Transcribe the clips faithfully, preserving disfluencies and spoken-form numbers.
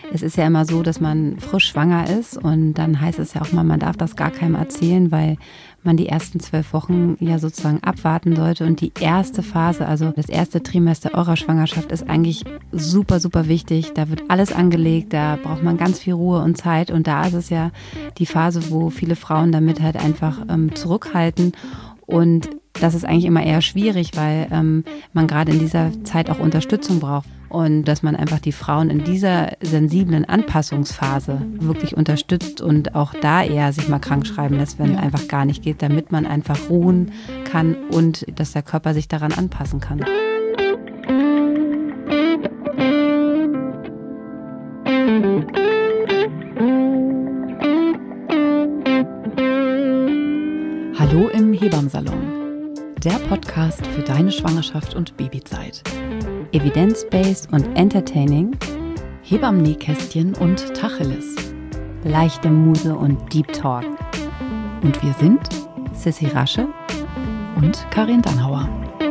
es ist ja immer so, dass man frisch schwanger ist und dann heißt es ja auch mal, man darf das gar keinem erzählen, weil man die ersten zwölf Wochen ja sozusagen abwarten sollte. Und die erste Phase, also das erste Trimester eurer Schwangerschaft, ist eigentlich super, super wichtig. Da wird alles angelegt, da braucht man ganz viel Ruhe und Zeit. Und da ist es ja die Phase, wo viele Frauen damit halt einfach ähm, zurückhalten. Und das ist eigentlich immer eher schwierig, weil ähm, man gerade in dieser Zeit auch Unterstützung braucht. Und dass man einfach die Frauen in dieser sensiblen Anpassungsphase wirklich unterstützt und auch da eher sich mal krank schreiben lässt, wenn ja. einfach gar nicht geht, damit man einfach ruhen kann und dass der Körper sich daran anpassen kann. Hallo im Hebammsalon, der Podcast für deine Schwangerschaft und Babyzeit. Evidence-based und entertaining, Hebammen-Nähkästchen und Tacheles, leichte Muse und Deep Talk. Und wir sind Sissi Rasche und Karin Dannhauer.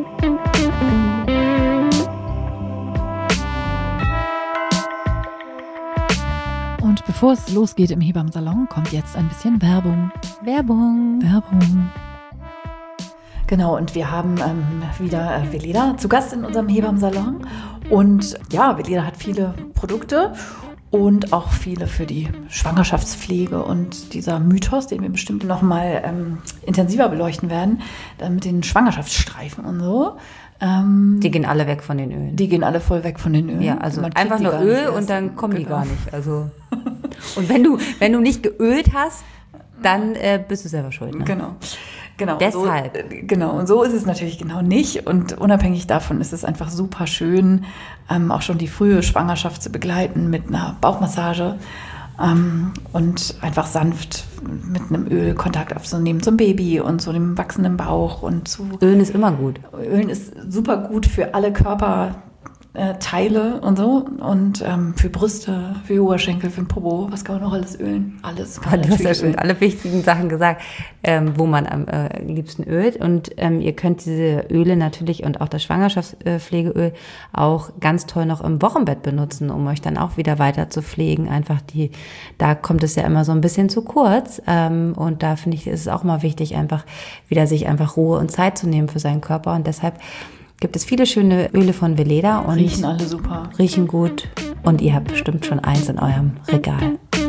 Und bevor es losgeht im Hebammsalon, kommt jetzt ein bisschen Werbung. Werbung. Werbung. Genau, und wir haben ähm, wieder äh, Veleda zu Gast in unserem Hebammsalon. Und ja, Veleda hat viele Produkte und auch viele für die Schwangerschaftspflege. Und dieser Mythos, den wir bestimmt noch mal ähm, intensiver beleuchten werden, dann mit den Schwangerschaftsstreifen und so. Ähm, die gehen alle weg von den Ölen. Die gehen alle voll weg von den Ölen. Ja, also einfach nur Öl und dann kommen genau. die gar nicht. Also und wenn du, wenn du nicht geölt hast, dann äh, bist du selber schuld. Ne? Genau. Genau, deshalb. So, genau, und so ist es natürlich genau nicht. Und unabhängig davon ist es einfach super schön, ähm, auch schon die frühe Schwangerschaft zu begleiten mit einer Bauchmassage ähm, und einfach sanft mit einem Öl Kontakt aufzunehmen zum Baby und zu dem wachsenden Bauch. Und zu Ölen ist immer gut. Ölen ist super gut für alle Körper. Teile und so und ähm, für Brüste, für Oberschenkel, für den Popo, was kann man noch alles ölen? Alles kann man Du hast ja schon alle wichtigen Sachen gesagt, ähm, wo man am äh, liebsten ölt und ähm, ihr könnt diese Öle natürlich und auch das Schwangerschaftspflegeöl auch ganz toll noch im Wochenbett benutzen, um euch dann auch wieder weiter zu pflegen. Einfach die, da kommt es ja immer so ein bisschen zu kurz ähm, und da finde ich, ist es auch mal wichtig, einfach wieder sich einfach Ruhe und Zeit zu nehmen für seinen Körper und deshalb gibt es viele schöne Öle von Veleda und riechen alle super. Riechen gut und ihr habt bestimmt schon eins in eurem Regal.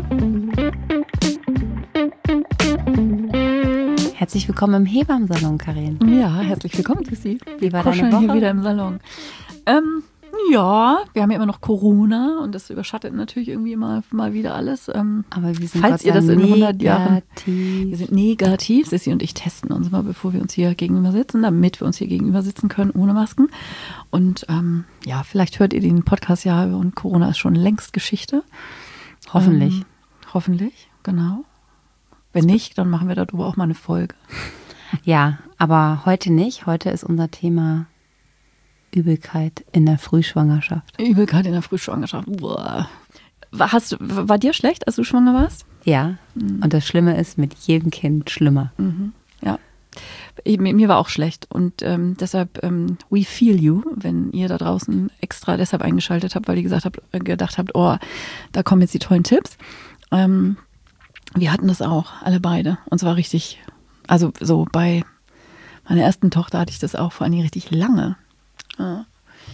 Herzlich willkommen im Hebammsalon, Karin. Ja, herzlich willkommen, Sissi. Wie war deine Woche? Hier wieder im Salon. Ähm, ja, wir haben ja immer noch Corona und das überschattet natürlich irgendwie immer mal wieder alles. Ähm, Aber wir sind falls ihr das in hundert Jahren... Negativ. Wir sind negativ. Sissi und ich testen uns mal, bevor wir uns hier gegenüber sitzen, damit wir uns hier gegenüber sitzen können ohne Masken. Und ähm, ja, vielleicht hört ihr den Podcast ja und Corona ist schon längst Geschichte. Hoffentlich. Ähm, hoffentlich, genau. Wenn nicht, dann machen wir darüber auch mal eine Folge. Ja, aber heute nicht. Heute ist unser Thema Übelkeit in der Frühschwangerschaft. Übelkeit in der Frühschwangerschaft. Boah. Hast du, war dir schlecht, als du schwanger warst? Ja, mhm. Und das Schlimme ist, mit jedem Kind schlimmer. Mhm. Ja, ich, mir, mir war auch schlecht und ähm, deshalb, ähm, we feel you, wenn ihr da draußen extra deshalb eingeschaltet habt, weil ihr gesagt habt, gedacht habt, oh, da kommen jetzt die tollen Tipps. Ähm, wir hatten das auch, alle beide. Und zwar richtig, also so bei meiner ersten Tochter hatte ich das auch vor allem richtig lange. Ja.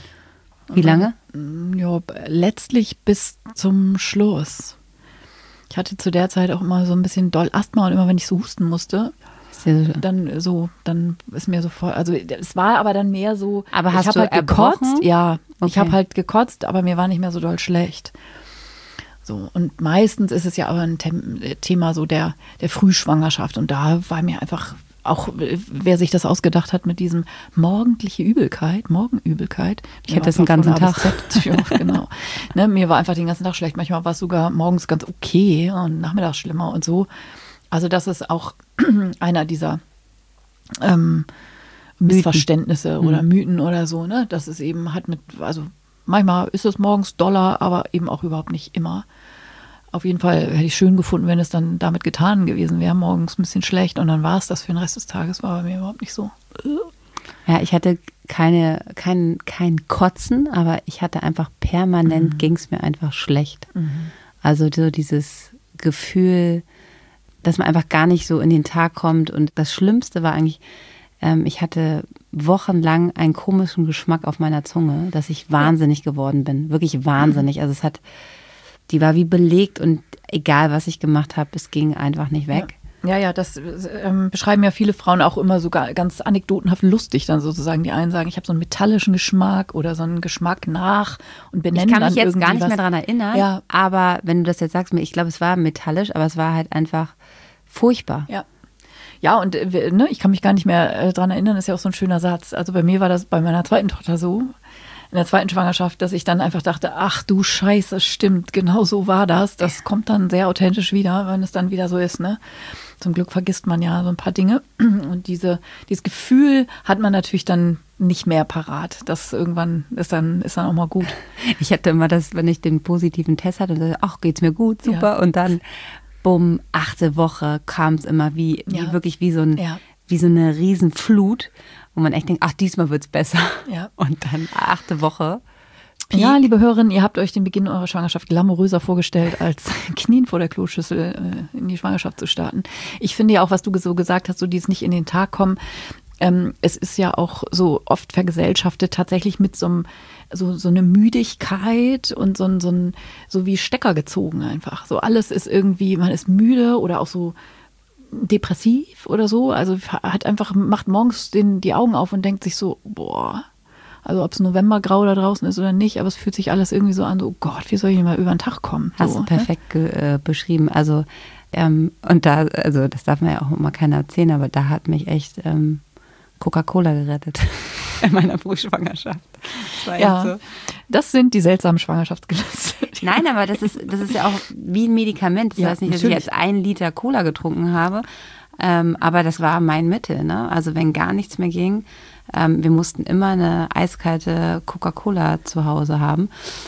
Wie lange? Dann, ja, letztlich bis zum Schluss. Ich hatte zu der Zeit auch immer so ein bisschen doll Asthma und immer wenn ich so husten musste, dann so, dann ist mir so voll, also es war aber dann mehr so, aber hast ich habe halt erbrochen? gekotzt, ja, okay. Ich habe halt gekotzt, aber mir war nicht mehr so doll schlecht. So, und meistens ist es ja aber ein Thema so der, der Frühschwangerschaft und da war mir einfach auch, wer sich das ausgedacht hat mit diesem morgendliche Übelkeit, Morgenübelkeit. Ich hätte das den ganzen Tag. Ja, genau. Ne, mir war einfach den ganzen Tag schlecht. Manchmal war es sogar morgens ganz okay und nachmittags schlimmer und so. Also das ist auch einer dieser ähm, Missverständnisse oder Mythen oder so, ne? Das ist eben hat mit, also manchmal ist es morgens doller, aber eben auch überhaupt nicht immer. Auf jeden Fall hätte ich schön gefunden, wenn es dann damit getan gewesen wäre, morgens ein bisschen schlecht und dann war es das für den Rest des Tages, war bei mir überhaupt nicht so. Ja, ich hatte keine, kein, kein Kotzen, aber ich hatte einfach permanent, mhm. ging es mir einfach schlecht. Mhm. Also so dieses Gefühl, dass man einfach gar nicht so in den Tag kommt. Und das Schlimmste war eigentlich, ähm, ich hatte wochenlang einen komischen Geschmack auf meiner Zunge, dass ich wahnsinnig geworden bin. Wirklich wahnsinnig. Also es hat, die war wie belegt und egal, was ich gemacht habe, es ging einfach nicht weg. Ja. Ja, ja, das ähm, beschreiben ja viele Frauen auch immer sogar ganz anekdotenhaft lustig dann sozusagen. Die einen sagen, ich habe so einen metallischen Geschmack oder so einen Geschmack nach und benennen dann Ich kann mich jetzt gar nicht was. mehr daran erinnern, ja. aber wenn du das jetzt sagst, ich glaube, es war metallisch, aber es war halt einfach furchtbar. Ja. Ja, und äh, ne, ich kann mich gar nicht mehr äh, daran erinnern, ist ja auch so ein schöner Satz. Also bei mir war das bei meiner zweiten Tochter so, in der zweiten Schwangerschaft, dass ich dann einfach dachte, ach du Scheiße, stimmt, genau so war das. Das kommt dann sehr authentisch wieder, wenn es dann wieder so ist, ne? Zum Glück vergisst man ja so ein paar Dinge. Und diese, dieses Gefühl hat man natürlich dann nicht mehr parat. Das irgendwann ist dann, ist dann auch mal gut. Ich hatte immer das, wenn ich den positiven Test hatte, und dachte, ach, geht's mir gut, super. Ja. Und dann, bumm, achte Woche kam es immer wie, wie ja. wirklich wie so, ein, ja. wie so eine Riesenflut, wo man echt denkt, ach, diesmal wird's besser. Ja. Und dann achte Woche. Peak. Ja, liebe Hörerinnen, ihr habt euch den Beginn eurer Schwangerschaft glamouröser vorgestellt, als Knien vor der Kloschüssel äh, in die Schwangerschaft zu starten. Ich finde ja auch, was du so gesagt hast, so dieses nicht in den Tag kommen, ähm, es ist ja auch so oft vergesellschaftet tatsächlich mit so einem so, so eine Müdigkeit und so ein, so ein, so wie Stecker gezogen einfach. So alles ist irgendwie, man ist müde oder auch so depressiv oder so. Also hat einfach, macht morgens den, die Augen auf und denkt sich so, boah, also ob es Novembergrau da draußen ist oder nicht, aber es fühlt sich alles irgendwie so an, so, oh Gott, wie soll ich denn mal über den Tag kommen? Hast so, du perfekt ne? ge, äh, beschrieben. Also, ähm, und da, also das darf man ja auch immer keiner erzählen, aber da hat mich echt ähm, Coca-Cola gerettet in meiner Frühschwangerschaft. Das war ja, so. Das sind die seltsamen Schwangerschaftsgelüste. Nein, aber das ist, das ist ja auch wie ein Medikament. Das ja, heißt nicht, natürlich. dass ich jetzt einen Liter Cola getrunken habe, ähm, aber das war mein Mittel. Ne? Also wenn gar nichts mehr ging, ähm, wir mussten immer eine eiskalte Coca-Cola zu Hause haben.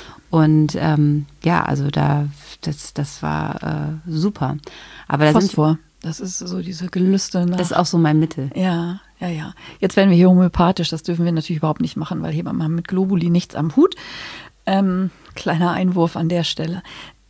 Und ähm, ja, also da, das, das war äh, super. Aber da Phosphor, sind, das ist so diese Gelüste. Nach. Das ist auch so mein Mittel. Ja, ja, ja. Jetzt werden wir hier homöopathisch, das dürfen wir natürlich überhaupt nicht machen, weil Hebammen haben mit Globuli nichts am Hut. Ähm, kleiner Einwurf an der Stelle.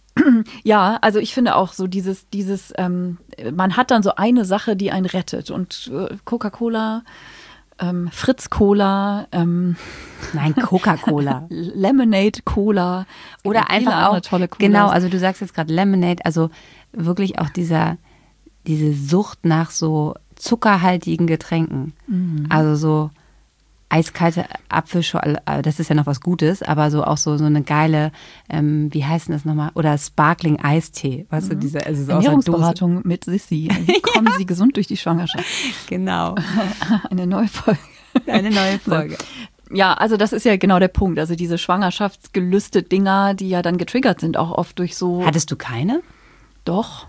Ja, also ich finde auch so dieses, dieses, ähm, man hat dann so eine Sache, die einen rettet. Und äh, Coca-Cola, ähm, Fritz-Cola, ähm, nein, Coca-Cola, Lemonade-Cola oder einfach auch tolle Cola. Genau, also du sagst jetzt gerade Lemonade, also wirklich auch dieser, diese Sucht nach so zuckerhaltigen Getränken. Mhm. Also so eiskalte Apfelschorle, das ist ja noch was Gutes, aber so auch so, so eine geile, ähm, wie heißt denn das nochmal? Oder Sparkling Eistee. Weißt du, diese, also so Ernährungsberatung mit Sissi. Wie kommen ja. Sie gesund durch die Schwangerschaft? Genau. Eine neue Folge. Eine neue Folge. Ja, also das ist ja genau der Punkt. Also diese schwangerschaftsgelüste Dinger, die ja dann getriggert sind, auch oft durch so. Hattest du keine? Doch.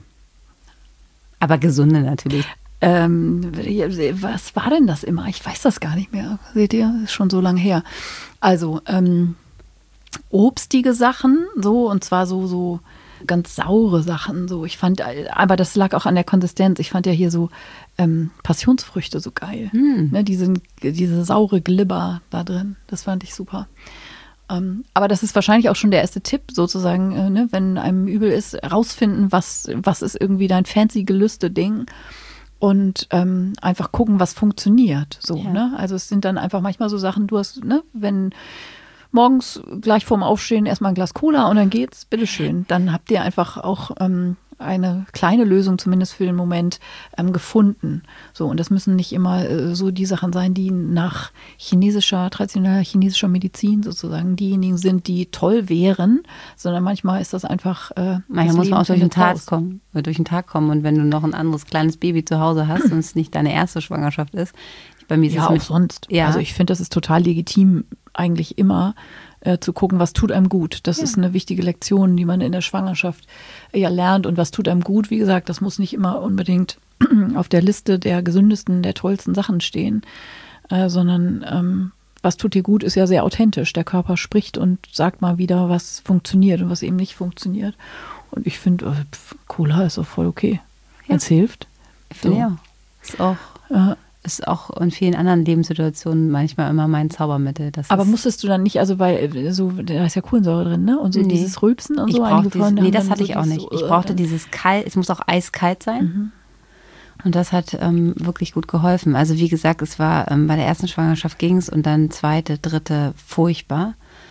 Aber gesunde natürlich. Ähm, was war denn das immer? Ich weiß das gar nicht mehr. Seht ihr? Das ist schon so lange her. Also ähm, obstige Sachen, so und zwar so so ganz saure Sachen. So ich fand, aber das lag auch an der Konsistenz. Ich fand ja hier so ähm, Passionsfrüchte so geil. Hm. Ne, diese diese saure Glibber da drin. Das fand ich super. Ähm, aber das ist wahrscheinlich auch schon der erste Tipp, sozusagen, äh, ne, wenn einem übel ist, rausfinden, was was ist irgendwie dein fancy gelüste Ding. Und ähm, einfach gucken, was funktioniert. So, ja. ne? Also es sind dann einfach manchmal so Sachen, du hast, ne, wenn morgens gleich vorm Aufstehen erstmal ein Glas Cola und dann geht's, bitteschön. Dann habt ihr einfach auch ähm, eine kleine Lösung, zumindest für den Moment, ähm, gefunden. So, und das müssen nicht immer äh, so die Sachen sein, die nach chinesischer, traditioneller chinesischer Medizin sozusagen diejenigen sind, die toll wären, sondern manchmal ist das einfach äh, manchmal muss man auch durch den Tag kommen, durch den Tag kommen. Und wenn du noch ein anderes kleines Baby zu Hause hast und es nicht deine erste Schwangerschaft ist, bei mir ist ja es auch mit, sonst. Ja. Also ich finde, das ist total legitim, eigentlich immer äh, zu gucken, was tut einem gut. Das ja. ist eine wichtige Lektion, die man in der Schwangerschaft ja lernt. Und was tut einem gut, wie gesagt, das muss nicht immer unbedingt auf der Liste der gesündesten, der tollsten Sachen stehen, äh, sondern ähm, was tut dir gut, ist ja sehr authentisch. Der Körper spricht und sagt mal wieder, was funktioniert und was eben nicht funktioniert. Und ich finde, äh, Cola ist auch voll okay. Ja. Es hilft. So. Ja, ist auch... Äh, ist auch in vielen anderen Lebenssituationen manchmal immer mein Zaubermittel. Das Aber musstest du dann nicht, also weil so, da ist ja Kohlensäure drin, ne? Und so nee. dieses Rülpsen und ich so. Einige dieses, nee, das hatte so ich auch nicht. Ich brauchte äh, dieses kalt, es muss auch eiskalt sein. Mhm. Und das hat ähm, wirklich gut geholfen. Also wie gesagt, es war ähm, bei der ersten Schwangerschaft ging es und dann zweite, dritte furchtbar.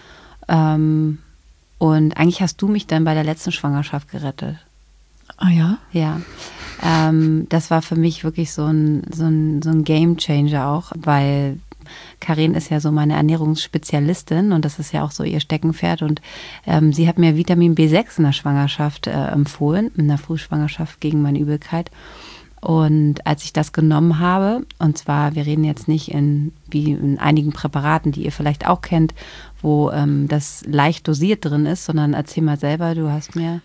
Ähm, und eigentlich hast du mich dann bei der letzten Schwangerschaft gerettet. Ah ja? Ja. Ähm, das war für mich wirklich so ein, so ein, so ein Game Changer auch, weil Karin ist ja so meine Ernährungsspezialistin und das ist ja auch so ihr Steckenpferd und ähm, sie hat mir Vitamin B sechs in der Schwangerschaft äh, empfohlen, in der Frühschwangerschaft gegen meine Übelkeit. Und als ich das genommen habe, und zwar, wir reden jetzt nicht in, wie in einigen Präparaten, die ihr vielleicht auch kennt, wo ähm, das leicht dosiert drin ist, sondern erzähl mal selber, du hast mir...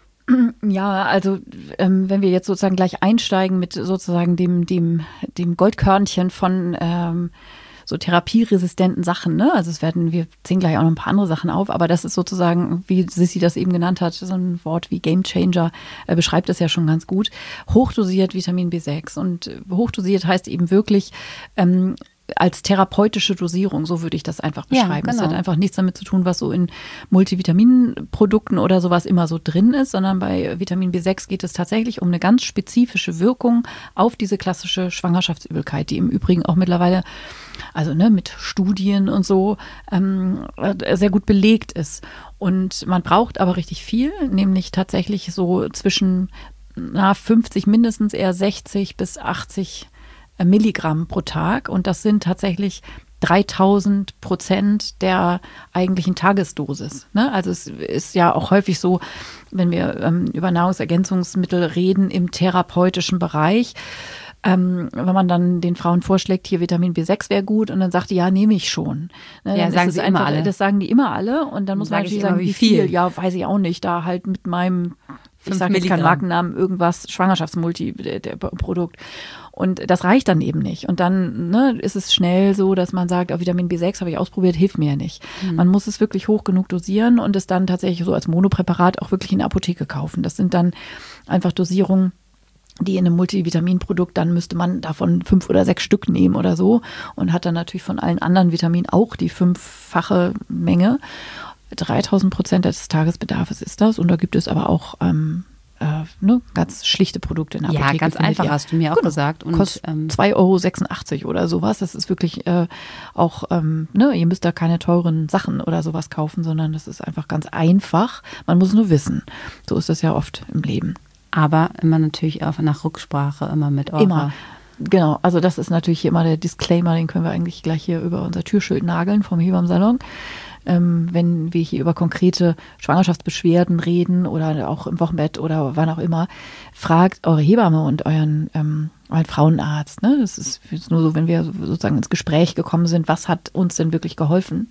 Ja, also ähm, wenn wir jetzt sozusagen gleich einsteigen mit sozusagen dem, dem, dem Goldkörnchen von ähm, so therapieresistenten Sachen, ne? Also es werden, wir zählen gleich auch noch ein paar andere Sachen auf, aber das ist sozusagen, wie Sissi das eben genannt hat, so ein Wort wie Game Changer äh, beschreibt das ja schon ganz gut. Hochdosiert Vitamin B sechs und hochdosiert heißt eben wirklich ähm, als therapeutische Dosierung, so würde ich das einfach beschreiben. Ja, genau. Es hat einfach nichts damit zu tun, was so in Multivitaminprodukten oder sowas immer so drin ist, sondern bei Vitamin B sechs geht es tatsächlich um eine ganz spezifische Wirkung auf diese klassische Schwangerschaftsübelkeit, die im Übrigen auch mittlerweile, also ne, mit Studien und so, ähm, sehr gut belegt ist. Und man braucht aber richtig viel, nämlich tatsächlich so zwischen na, fünfzig mindestens eher sechzig bis achtzig Milligramm pro Tag und das sind tatsächlich dreitausend Prozent der eigentlichen Tagesdosis. Ne? Also es ist ja auch häufig so, wenn wir ähm, über Nahrungsergänzungsmittel reden im therapeutischen Bereich, ähm, wenn man dann den Frauen vorschlägt, hier Vitamin B sechs wäre gut und dann sagt die, ja, nehme ich schon. Ne? Ja, sagen sie einfach, immer alle. Das sagen die immer alle und dann muss man natürlich sagen, wie viel? viel? Ja, weiß ich auch nicht, da halt mit meinem, ich sage jetzt keinen Markennamen, irgendwas, Schwangerschaftsmulti-Produkt. Und das reicht dann eben nicht. Und dann ne, ist es schnell so, dass man sagt, oh, Vitamin B sechs habe ich ausprobiert, hilft mir ja nicht. Mhm. Man muss es wirklich hoch genug dosieren und es dann tatsächlich so als Monopräparat auch wirklich in der Apotheke kaufen. Das sind dann einfach Dosierungen, die in einem Multivitaminprodukt, dann müsste man davon fünf oder sechs Stück nehmen oder so und hat dann natürlich von allen anderen Vitaminen auch die fünffache Menge. dreitausend Prozent des Tagesbedarfs ist das und da gibt es aber auch ähm, Äh, ne, ganz schlichte Produkte in der Apotheke. Ja, ganz einfach, ihr. Hast du mir auch genau. gesagt. Und kostet ähm, zwei Euro sechsundachtzig oder sowas. Das ist wirklich äh, auch, ähm, ne, ihr müsst da keine teuren Sachen oder sowas kaufen, sondern das ist einfach ganz einfach. Man muss nur wissen. So ist das ja oft im Leben. Aber immer natürlich auch nach Rücksprache, immer mit eurer... Immer. Genau, also das ist natürlich immer der Disclaimer, den können wir eigentlich gleich hier über unser Türschild nageln vom Hebammensalon. Ähm, wenn wir hier über konkrete Schwangerschaftsbeschwerden reden oder auch im Wochenbett oder wann auch immer, fragt eure Hebamme und euren, ähm, euren Frauenarzt. Ne? Das ist jetzt nur so, wenn wir sozusagen ins Gespräch gekommen sind, was hat uns denn wirklich geholfen?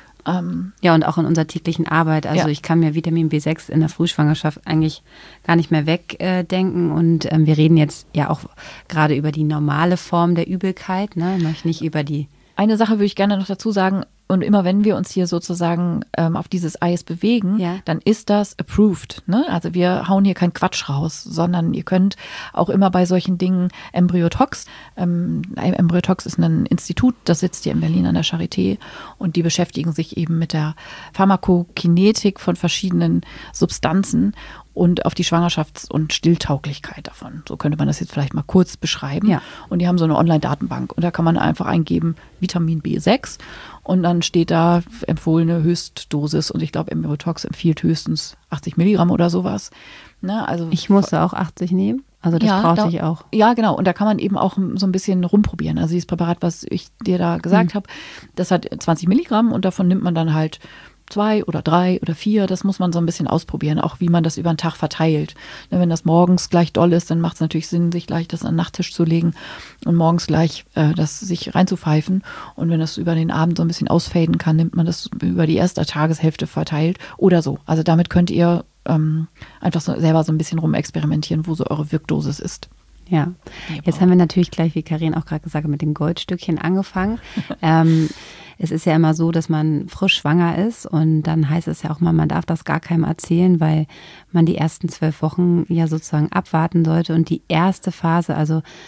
Ähm, ja, und auch in unserer täglichen Arbeit. Also ja. Ich kann mir Vitamin B sechs in der Frühschwangerschaft eigentlich gar nicht mehr wegdenken. Äh, und ähm, wir reden jetzt ja auch gerade über die normale Form der Übelkeit, ne? Noch nicht über die... Eine Sache würde ich gerne noch dazu sagen, und immer wenn wir uns hier sozusagen ähm, auf dieses Eis bewegen, ja. dann ist das approved. Ne? Also wir hauen hier keinen Quatsch raus, sondern ihr könnt auch immer bei solchen Dingen Embryotox, ähm, Embryotox ist ein Institut, das sitzt hier in Berlin an der Charité und die beschäftigen sich eben mit der Pharmakokinetik von verschiedenen Substanzen und auf die Schwangerschafts- und Stilltauglichkeit davon. So könnte man das jetzt vielleicht mal kurz beschreiben. Ja. Und die haben so eine Online-Datenbank und da kann man einfach eingeben Vitamin B sechs und dann steht da empfohlene Höchstdosis und ich glaube Embryotox empfiehlt höchstens achtzig Milligramm oder sowas. Ne, also ich musste auch achtzig nehmen. Also das ja, brauchte da, ich auch. Ja, genau. Und da kann man eben auch so ein bisschen rumprobieren. Also dieses Präparat, was ich dir da gesagt mhm. habe, das hat zwanzig Milligramm und davon nimmt man dann halt zwei oder drei oder vier, das muss man so ein bisschen ausprobieren, auch wie man das über den Tag verteilt. Wenn das morgens gleich doll ist, dann macht es natürlich Sinn, sich gleich das an den Nachttisch zu legen und morgens gleich äh, das sich reinzupfeifen. Und wenn das über den Abend so ein bisschen ausfaden kann, nimmt man das über die erste Tageshälfte verteilt oder so. Also damit könnt ihr ähm, einfach so selber so ein bisschen rumexperimentieren, wo so eure Wirkdosis ist. Ja, jetzt haben wir natürlich gleich, wie Karin auch gerade gesagt hat, mit den Goldstückchen angefangen. ähm, es ist ja immer so, dass man frisch schwanger ist und dann heißt es ja auch mal, man darf das gar keinem erzählen, weil man die ersten zwölf Wochen ja sozusagen abwarten sollte und die erste Phase, also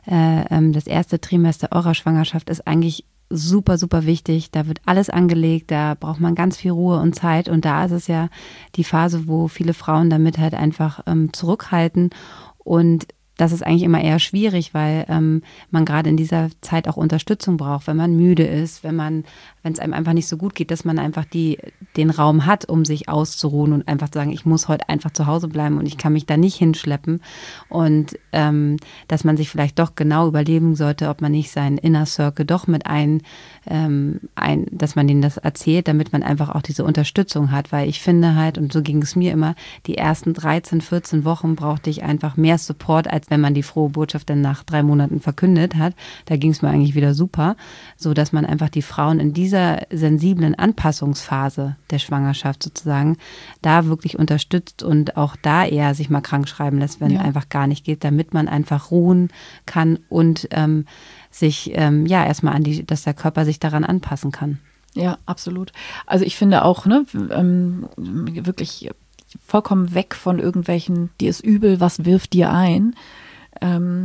äh, ähm, das erste Trimester eurer Schwangerschaft ist eigentlich super, super wichtig. Da wird alles angelegt, da braucht man ganz viel Ruhe und Zeit. Und da ist es ja die Phase, wo viele Frauen damit halt einfach ähm, zurückhalten. Und das ist eigentlich immer eher schwierig, weil ähm, man gerade in dieser Zeit auch Unterstützung braucht, wenn man müde ist, wenn man, wenn es einem einfach nicht so gut geht, dass man einfach die, den Raum hat, um sich auszuruhen und einfach zu sagen, ich muss heute einfach zu Hause bleiben und ich kann mich da nicht hinschleppen. Und ähm, dass man sich vielleicht doch genau überlegen sollte, ob man nicht seinen Inner Circle doch mit ein, ähm, ein, dass man denen das erzählt, damit man einfach auch diese Unterstützung hat. Weil ich finde halt, und so ging es mir immer, die ersten dreizehn, vierzehn Wochen brauchte ich einfach mehr Support, als wenn man die frohe Botschaft dann nach drei Monaten verkündet hat. Da ging es mir eigentlich wieder super, so dass man einfach die Frauen in dieser sensiblen Anpassungsphase der Schwangerschaft sozusagen da wirklich unterstützt und auch da eher sich mal krank schreiben lässt, wenn ja. einfach gar nicht geht, damit man einfach ruhen kann und ähm, sich ähm, ja erstmal an die, dass der Körper sich daran anpassen kann. Ja, absolut. Also ich finde auch, ne, ähm, wirklich vollkommen weg von irgendwelchen, dir ist übel, was wirft dir ein? Ähm,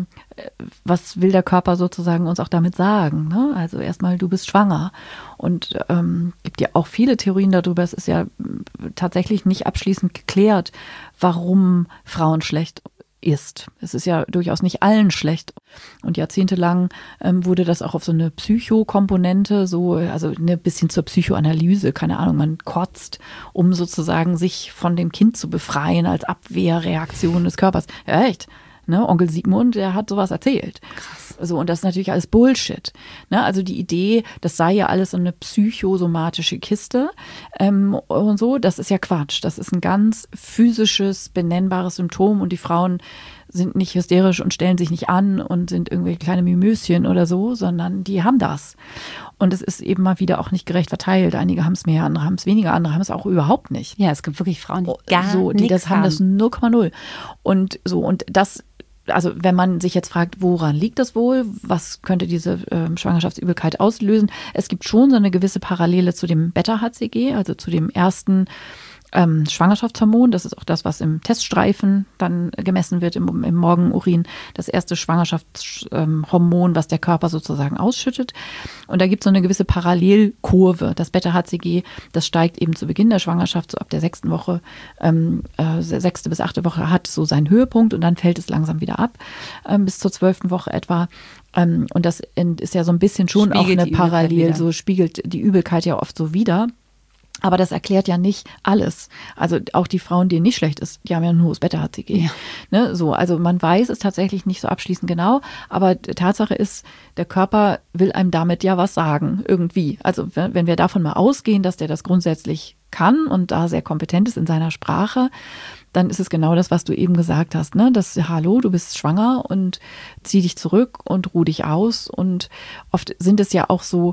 was will der Körper sozusagen uns auch damit sagen? Ne? Also erstmal, du bist schwanger. Und ähm, gibt ja auch viele Theorien darüber. Es ist ja tatsächlich nicht abschließend geklärt, warum Frauen schlecht ist. Es ist ja durchaus nicht allen schlecht. Und jahrzehntelang ähm, wurde das auch auf so eine Psychokomponente, so, also ein bisschen zur Psychoanalyse, keine Ahnung, man kotzt, um sozusagen sich von dem Kind zu befreien als Abwehrreaktion des Körpers. Ja, echt. Ne, Onkel Sigmund, der hat sowas erzählt. Krass. So, und das ist natürlich alles Bullshit. Ne, also die Idee, das sei ja alles so eine psychosomatische Kiste ähm, und so, das ist ja Quatsch. Das ist ein ganz physisches, benennbares Symptom und die Frauen sind nicht hysterisch und stellen sich nicht an und sind irgendwelche kleine Mimöschen oder so, sondern die haben das. Und es ist eben mal wieder auch nicht gerecht verteilt. Einige haben es mehr, andere haben es weniger, andere haben es auch überhaupt nicht. Ja, es gibt wirklich Frauen, die gar so, die das haben, haben. das null Komma null. Und so, und das, also wenn man sich jetzt fragt, woran liegt das wohl? Was könnte diese äh, Schwangerschaftsübelkeit auslösen? Es gibt schon so eine gewisse Parallele zu dem Beta-H C G, also zu dem ersten Ähm, Schwangerschaftshormon, das ist auch das, was im Teststreifen dann gemessen wird, im, im Morgenurin, das erste Schwangerschaftshormon, was der Körper sozusagen ausschüttet. Und da gibt es so eine gewisse Parallelkurve. Das Beta-H C G, das steigt eben zu Beginn der Schwangerschaft, so ab der sechsten Woche, ähm, äh, sechste bis achte Woche hat so seinen Höhepunkt und dann fällt es langsam wieder ab, ähm, bis zur zwölften Woche etwa. Ähm, und das ist ja so ein bisschen schon spiegelt auch eine Parallel, so spiegelt die Übelkeit ja oft so wider. Aber das erklärt ja nicht alles. Also auch die Frauen, denen nicht schlecht ist, die haben ja ein hohes Beta-H C G. Ja. Ne, so, also man weiß es tatsächlich nicht so abschließend genau, aber Tatsache ist, der Körper will einem damit ja was sagen, irgendwie. Also wenn wir davon mal ausgehen, dass der das grundsätzlich kann und da sehr kompetent ist in seiner Sprache, dann ist es genau das, was du eben gesagt hast, ne? Das, hallo, du bist schwanger und zieh dich zurück und ruh dich aus. Und oft sind es ja auch so,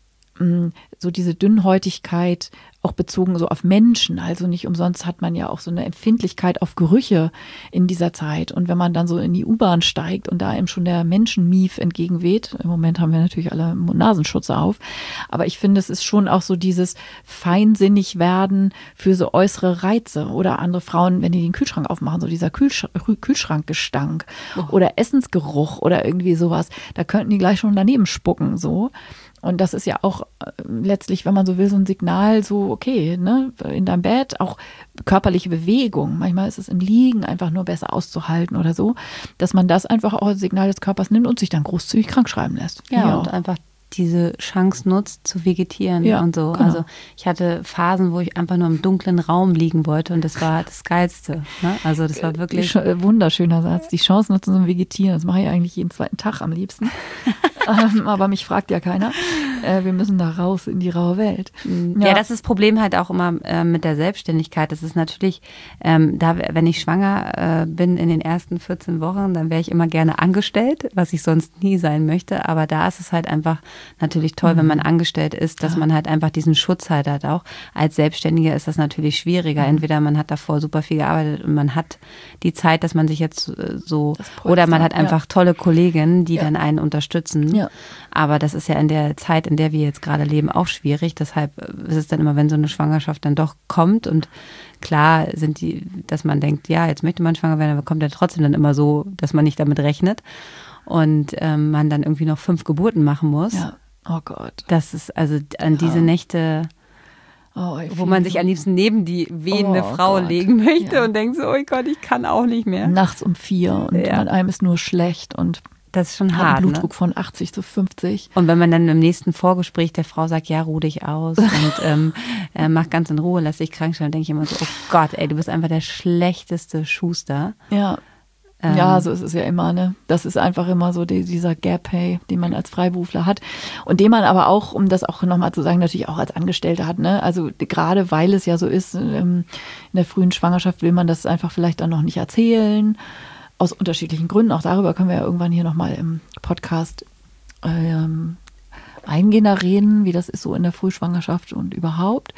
so diese Dünnhäutigkeit auch bezogen so auf Menschen. Also nicht umsonst hat man ja auch so eine Empfindlichkeit auf Gerüche in dieser Zeit. Und wenn man dann so in die U-Bahn steigt und da eben schon der Menschenmief entgegenweht, im Moment haben wir natürlich alle Nasenschutz auf, aber ich finde, es ist schon auch so dieses feinsinnig werden für so äußere Reize oder andere Frauen, wenn die den Kühlschrank aufmachen, so dieser Kühlsch- Kühlschrankgestank oh. oder Essensgeruch oder irgendwie sowas, da könnten die gleich schon daneben spucken, so. Und das ist ja auch äh, letztlich, wenn man so will, so ein Signal, so okay, ne, in deinem Bett, auch körperliche Bewegung. Manchmal ist es im Liegen einfach nur besser auszuhalten oder so, dass man das einfach auch als Signal des Körpers nimmt und sich dann großzügig krank schreiben lässt. Ja, ja. Und einfach diese Chance nutzt, zu vegetieren ja, und so. Genau. Also ich hatte Phasen, wo ich einfach nur im dunklen Raum liegen wollte und das war das Geilste. Ne? Also das war wirklich... Wunderschöner Satz. Die Chance nutzen zum Vegetieren. Das mache ich eigentlich jeden zweiten Tag am liebsten. ähm, aber mich fragt ja keiner. Äh, wir müssen da raus in die raue Welt. Ja, ja, das ist das Problem halt auch immer äh, mit der Selbstständigkeit. Das ist natürlich, ähm, da, wenn ich schwanger äh, bin in den ersten vierzehn Wochen, dann wäre ich immer gerne angestellt, was ich sonst nie sein möchte. Aber da ist es halt einfach natürlich toll, mhm. wenn man angestellt ist, dass ja. man halt einfach diesen Schutz halt hat auch. Als Selbstständiger ist das natürlich schwieriger. Entweder man hat davor super viel gearbeitet und man hat die Zeit, dass man sich jetzt äh, so, oder man hat einfach ja. tolle Kolleginnen, die ja. dann einen unterstützen. Ja. Aber das ist ja in der Zeit, in der wir jetzt gerade leben, auch schwierig. Deshalb ist es dann immer, wenn so eine Schwangerschaft dann doch kommt und klar sind die, dass man denkt, ja, jetzt möchte man schwanger werden, aber kommt ja trotzdem dann immer so, dass man nicht damit rechnet. und ähm, man dann irgendwie noch fünf Geburten machen muss. Ja. Oh Gott. Das ist also an diese ja. Nächte, oh, wo man sich am liebsten neben die wehende oh Frau Gott. legen möchte ja. und denkt so, oh Gott, ich kann auch nicht mehr. Nachts um vier und ja. man einem ist nur schlecht und das ist schon hat hart, einen Blutdruck ne? von achtzig zu fünfzig. Und wenn man dann im nächsten Vorgespräch der Frau sagt, ja, ruh dich aus und ähm, äh, mach ganz in Ruhe, lass dich krank stellen, denke ich immer so, oh Gott, ey, du bist einfach der schlechteste Schuster. Ja. Ähm, ja, so ist es ja immer, ne? Das ist einfach immer so die, dieser Gap Pay, den man als Freiberufler hat und den man aber auch, um das auch nochmal zu sagen, natürlich auch als Angestellter hat, ne? Also gerade weil es ja so ist, ähm, in der frühen Schwangerschaft will man das einfach vielleicht dann noch nicht erzählen, aus unterschiedlichen Gründen. Auch darüber können wir ja irgendwann hier nochmal im Podcast ähm, eingehender reden, wie das ist so in der Frühschwangerschaft und überhaupt.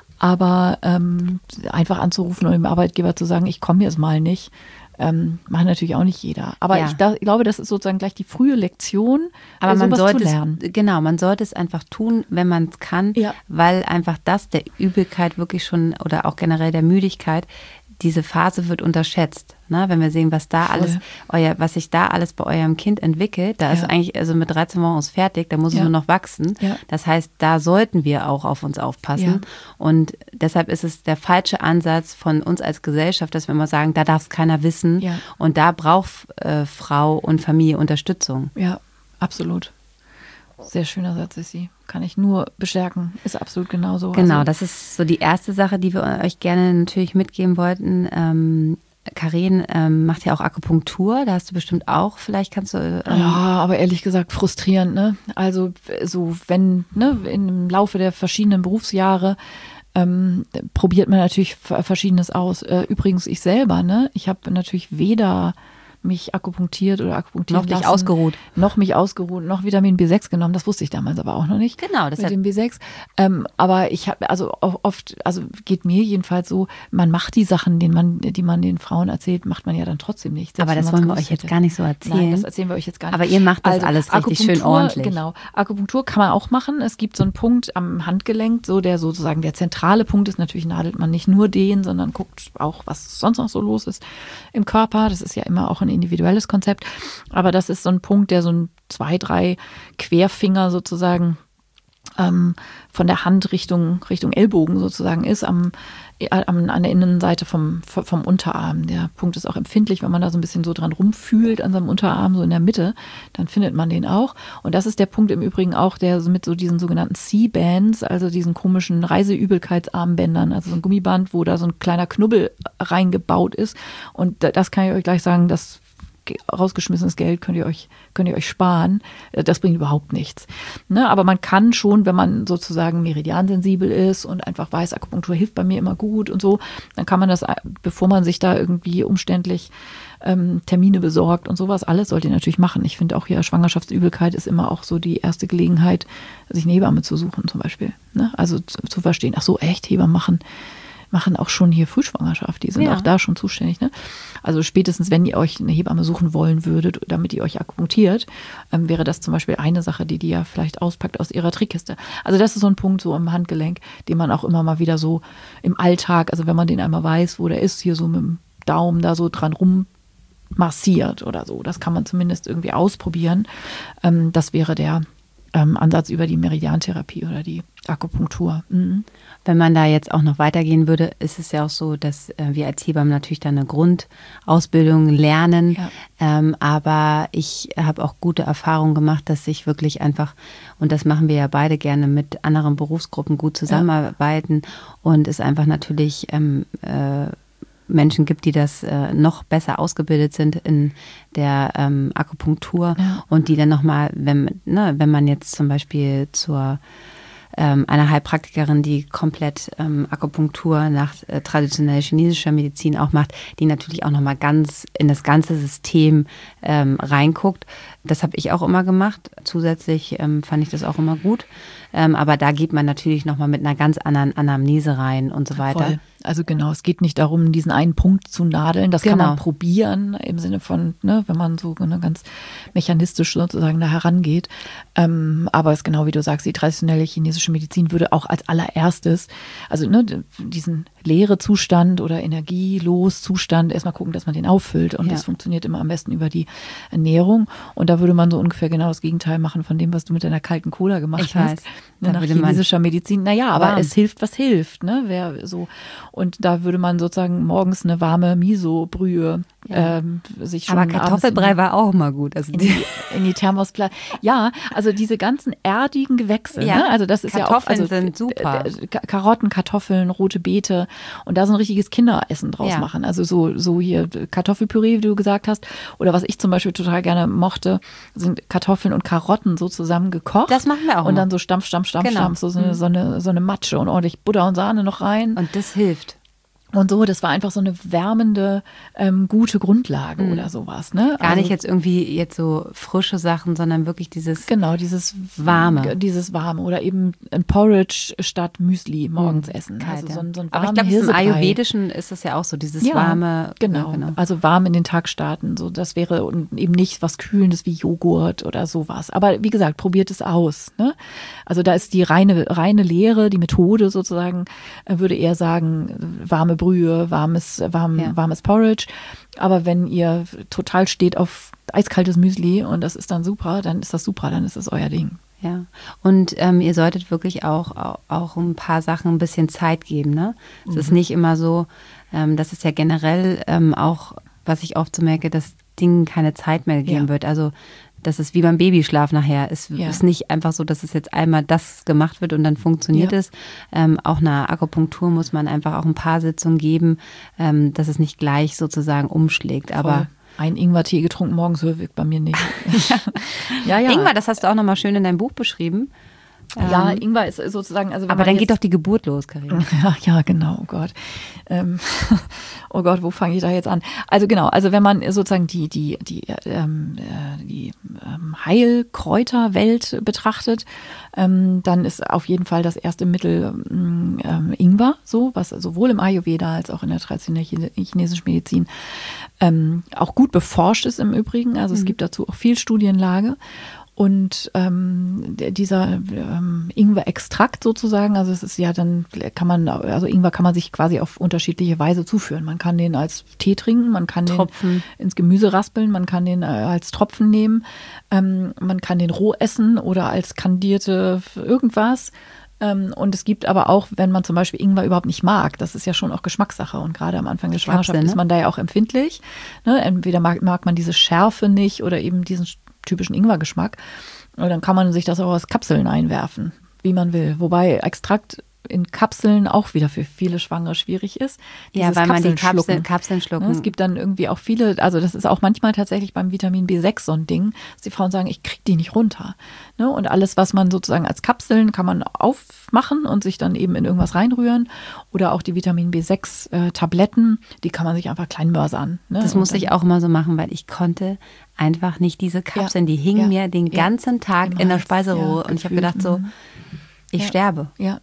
Aber ähm, einfach anzurufen und dem Arbeitgeber zu sagen, ich komme jetzt mal nicht, Ähm, machen natürlich auch nicht jeder. Aber ja. ich, da, ich glaube, das ist sozusagen gleich die frühe Lektion, aber man sowas sollte zu lernen. Es, genau, man sollte es einfach tun, wenn man es kann, ja. weil einfach das der Übelkeit wirklich schon oder auch generell der Müdigkeit, diese Phase wird unterschätzt. Ne? Wenn wir sehen, was da Voll. alles, euer, was sich da alles bei eurem Kind entwickelt, da ja. ist eigentlich, also mit dreizehn Wochen ist fertig, da muss ja. es nur noch wachsen. Ja. Das heißt, da sollten wir auch auf uns aufpassen. Ja. Und deshalb ist es der falsche Ansatz von uns als Gesellschaft, dass wir immer sagen, da darf es keiner wissen. Ja. Und da braucht äh, Frau und Familie Unterstützung. Ja, absolut. Sehr schöner Satz, Sissi. Kann ich nur bestärken. Ist absolut genauso. Genau, also, das ist so die erste Sache, die wir euch gerne natürlich mitgeben wollten. Ähm, Karin ähm, macht ja auch Akupunktur. Da hast du bestimmt auch, vielleicht kannst du... Ähm ja, aber ehrlich gesagt frustrierend, ne? Also so, wenn, ne, im Laufe der verschiedenen Berufsjahre ähm, probiert man natürlich Verschiedenes aus. Äh, übrigens ich selber, ne? Ich habe natürlich weder mich akupunktiert oder akupunktiert Noch nicht ausgeruht. Noch mich ausgeruht, noch Vitamin B sechs genommen. Das wusste ich damals aber auch noch nicht. Genau. Das mit dem B sechs. Ähm, aber ich habe, also oft, also geht mir jedenfalls so, man macht die Sachen, die man, die man den Frauen erzählt, macht man ja dann trotzdem nicht. Aber das wollen wir euch jetzt gar nicht so erzählen. Nein, das erzählen wir euch jetzt gar nicht. Aber ihr macht das also alles richtig schön ordentlich. Genau. Akupunktur kann man auch machen. Es gibt so einen Punkt am Handgelenk, so der sozusagen der zentrale Punkt ist. Natürlich nadelt man nicht nur den, sondern guckt auch, was sonst noch so los ist im Körper. Das ist ja immer auch ein individuelles Konzept. Aber das ist so ein Punkt, der so ein zwei, drei Querfinger sozusagen ähm, von der Hand Richtung, Richtung Ellbogen sozusagen ist, am, am, an der Innenseite vom, vom Unterarm. Der Punkt ist auch empfindlich, wenn man da so ein bisschen so dran rumfühlt an seinem Unterarm, so in der Mitte, dann findet man den auch. Und das ist der Punkt im Übrigen auch, der mit so diesen sogenannten C-Bands, also diesen komischen Reiseübelkeitsarmbändern, also so ein Gummiband, wo da so ein kleiner Knubbel reingebaut ist. Und das kann ich euch gleich sagen, das rausgeschmissenes Geld könnt ihr euch, könnt ihr euch sparen. Das bringt überhaupt nichts. Ne? Aber man kann schon, wenn man sozusagen meridiansensibel ist und einfach weiß, Akupunktur hilft bei mir immer gut und so, dann kann man das, bevor man sich da irgendwie umständlich ähm, Termine besorgt und sowas, alles sollt ihr natürlich machen. Ich finde auch hier Schwangerschaftsübelkeit ist immer auch so die erste Gelegenheit, sich eine Hebamme zu suchen zum Beispiel. Ne? Also zu, zu verstehen, ach so, echt, Hebammen machen machen auch schon hier Frühschwangerschaft, die sind ja auch da schon zuständig. Ne? Also spätestens, wenn ihr euch eine Hebamme suchen wollen würdet, damit ihr euch akupunktiert, ähm, wäre das zum Beispiel eine Sache, die die ja vielleicht auspackt aus ihrer Trickkiste. Also das ist so ein Punkt so im Handgelenk, den man auch immer mal wieder so im Alltag, also wenn man den einmal weiß, wo der ist, hier so mit dem Daumen da so dran rum massiert oder so. Das kann man zumindest irgendwie ausprobieren. Ähm, das wäre der ähm, Ansatz über die Meridiantherapie oder die Akupunktur. Mhm. Wenn man da jetzt auch noch weitergehen würde, ist es ja auch so, dass äh, wir als Hebammen natürlich da eine Grundausbildung lernen. Ja. Ähm, aber ich habe auch gute Erfahrungen gemacht, dass ich wirklich einfach, und das machen wir ja beide gerne, mit anderen Berufsgruppen gut zusammenarbeiten ja. und es einfach natürlich ähm, äh, Menschen gibt, die das äh, noch besser ausgebildet sind in der ähm, Akupunktur ja. und die dann nochmal, wenn, ne, wenn man jetzt zum Beispiel zur ähm, einer Heilpraktikerin, die komplett ähm, Akupunktur nach äh, traditioneller chinesischer Medizin auch macht, die natürlich auch nochmal ganz in das ganze System ähm, reinguckt. Das habe ich auch immer gemacht. Zusätzlich ähm, fand ich das auch immer gut. Ähm, aber da geht man natürlich nochmal mit einer ganz anderen Anamnese rein und so weiter. Voll. Also genau, es geht nicht darum, diesen einen Punkt zu nadeln. Das genau. kann man probieren im Sinne von, ne, wenn man so ne, ganz mechanistisch sozusagen da herangeht. Ähm, aber es ist genau wie du sagst, die traditionelle chinesische Medizin würde auch als allererstes, also ne, diesen Leere-Zustand oder energielos Zustand erstmal gucken, dass man den auffüllt. Und ja. das funktioniert immer am besten über die Ernährung. Und da würde man so ungefähr genau das Gegenteil machen von dem, was du mit deiner kalten Cola gemacht ich hast. Weiß. Ne, nach chinesischer Medizin. Naja, aber warm. Es hilft, was hilft. Ne? Wer so. Und da würde man sozusagen morgens eine warme Miso-Brühe ja. ähm, sich schon. Aber Kartoffelbrei war auch mal gut. Also in, die, in die Thermospla. Ja, also diese ganzen erdigen Gewächse. Ja. Ne? Also das ist Kartoffeln ja auch. Also, sind super. Karotten, Kartoffeln, rote Beete und da so ein richtiges Kinderessen draus ja. machen. Also so, so hier Kartoffelpüree, wie du gesagt hast. Oder was ich zum Beispiel total gerne mochte, sind Kartoffeln und Karotten so zusammen gekocht. Das machen wir auch. Und dann so Stampf, Stampf, Stampf, genau. Stampf, so, so, eine, so, eine, so eine Matsche und ordentlich Butter und Sahne noch rein. Und das hilft. Und so, das war einfach so eine wärmende, ähm, gute Grundlage mhm. oder sowas. Ne? Gar also, nicht jetzt irgendwie jetzt so frische Sachen, sondern wirklich dieses Genau, dieses Warme. Dieses Warme. Oder eben ein Porridge statt Müsli morgens mhm. essen. Kalt, also so ein, so ein Aber ich glaube, im Ayurvedischen ist das ja auch so, dieses ja, warme. Genau. Ja, genau, also warm in den Tag starten. So, das wäre eben nicht was Kühlendes wie Joghurt oder sowas. Aber wie gesagt, probiert es aus. Ne? Also da ist die reine, reine Lehre, die Methode sozusagen, würde eher sagen, warme Brühe, warmes Warm, ja. warmes Porridge. Aber wenn ihr total steht auf eiskaltes Müsli und das ist dann super, dann ist das super, dann ist das euer Ding. Ja, und ähm, ihr solltet wirklich auch, auch, auch ein paar Sachen ein bisschen Zeit geben. Ne? Es mhm. ist nicht immer so, ähm, das ist ja generell ähm, auch, was ich oft so merke, dass Dingen keine Zeit mehr gegeben ja. wird. Also das ist wie beim Babyschlaf nachher. Es ja. ist nicht einfach so, dass es jetzt einmal das gemacht wird und dann funktioniert ja. es. Ähm, auch einer Akupunktur muss man einfach auch ein paar Sitzungen geben, ähm, dass es nicht gleich sozusagen umschlägt. Voll. Aber ein Ingwertee getrunken morgens wirkt bei mir nicht. ja, ja. Ingwer, das hast du auch nochmal schön in deinem Buch beschrieben. Ja, Ingwer ist sozusagen. Also aber dann geht doch die Geburt los, Karin. Ja, ja, genau, oh Gott. Ähm, oh Gott, wo fange ich da jetzt an? Also genau, also wenn man sozusagen die, die, die, ähm, die ähm, Heilkräuterwelt betrachtet, ähm, dann ist auf jeden Fall das erste Mittel ähm, Ingwer, so, was sowohl im Ayurveda als auch in der traditionellen chinesischen Medizin ähm, auch gut beforscht ist im Übrigen. Also es mhm. gibt dazu auch viel Studienlage. Und ähm, dieser ähm, Ingwer-Extrakt sozusagen, also es ist ja dann, kann man, also Ingwer kann man sich quasi auf unterschiedliche Weise zuführen. Man kann den als Tee trinken, man kann Tropfen. den ins Gemüse raspeln, man kann den äh, als Tropfen nehmen, ähm, man kann den roh essen oder als kandierte irgendwas. Ähm, und es gibt aber auch, wenn man zum Beispiel Ingwer überhaupt nicht mag, das ist ja schon auch Geschmackssache und gerade am Anfang der Schwangerschaft Kapsel, ne? ist man da ja auch empfindlich. Ne? Entweder mag, mag man diese Schärfe nicht oder eben diesen typischen Ingwer-Geschmack. Und dann kann man sich das auch aus Kapseln einwerfen, wie man will. Wobei Extrakt in Kapseln auch wieder für viele Schwangere schwierig ist. Ja, weil man die Kapseln, Kapseln schlucken. Es gibt dann irgendwie auch viele, also das ist auch manchmal tatsächlich beim Vitamin B sechs so ein Ding, dass die Frauen sagen, ich kriege die nicht runter. Und alles, was man sozusagen als Kapseln, kann man aufmachen und sich dann eben in irgendwas reinrühren. Oder auch die Vitamin B sechs Tabletten, die kann man sich einfach klein mörsern. Das muss ich auch immer so machen, weil ich konnte einfach nicht diese Kapseln, ja, die hingen ja, mir den ja, ganzen Tag in der Speiseröhre. Ja, und ich habe gedacht so, ich ja, sterbe. Ja.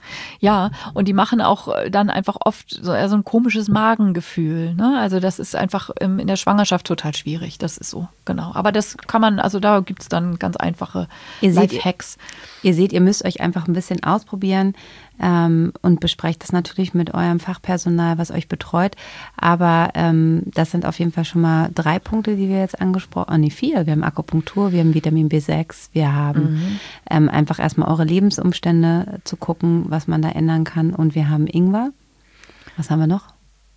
Ja, und die machen auch dann einfach oft so, so ein komisches Magengefühl. Ne? Also das ist einfach in der Schwangerschaft total schwierig. Das ist so, genau. Aber das kann man, also da gibt es dann ganz einfache Life-Hacks. Ihr seht, ihr müsst euch einfach ein bisschen ausprobieren ähm, und besprecht das natürlich mit eurem Fachpersonal, was euch betreut. Aber ähm, das sind auf jeden Fall schon mal drei Punkte, die wir jetzt angesprochen haben. Oh, nee, vier. Wir haben Akupunktur, wir haben Vitamin B sechs, wir haben mhm. ähm, einfach erstmal eure Lebensumstände zu gucken, was man da ändern kann. Und wir haben Ingwer. Was haben wir noch?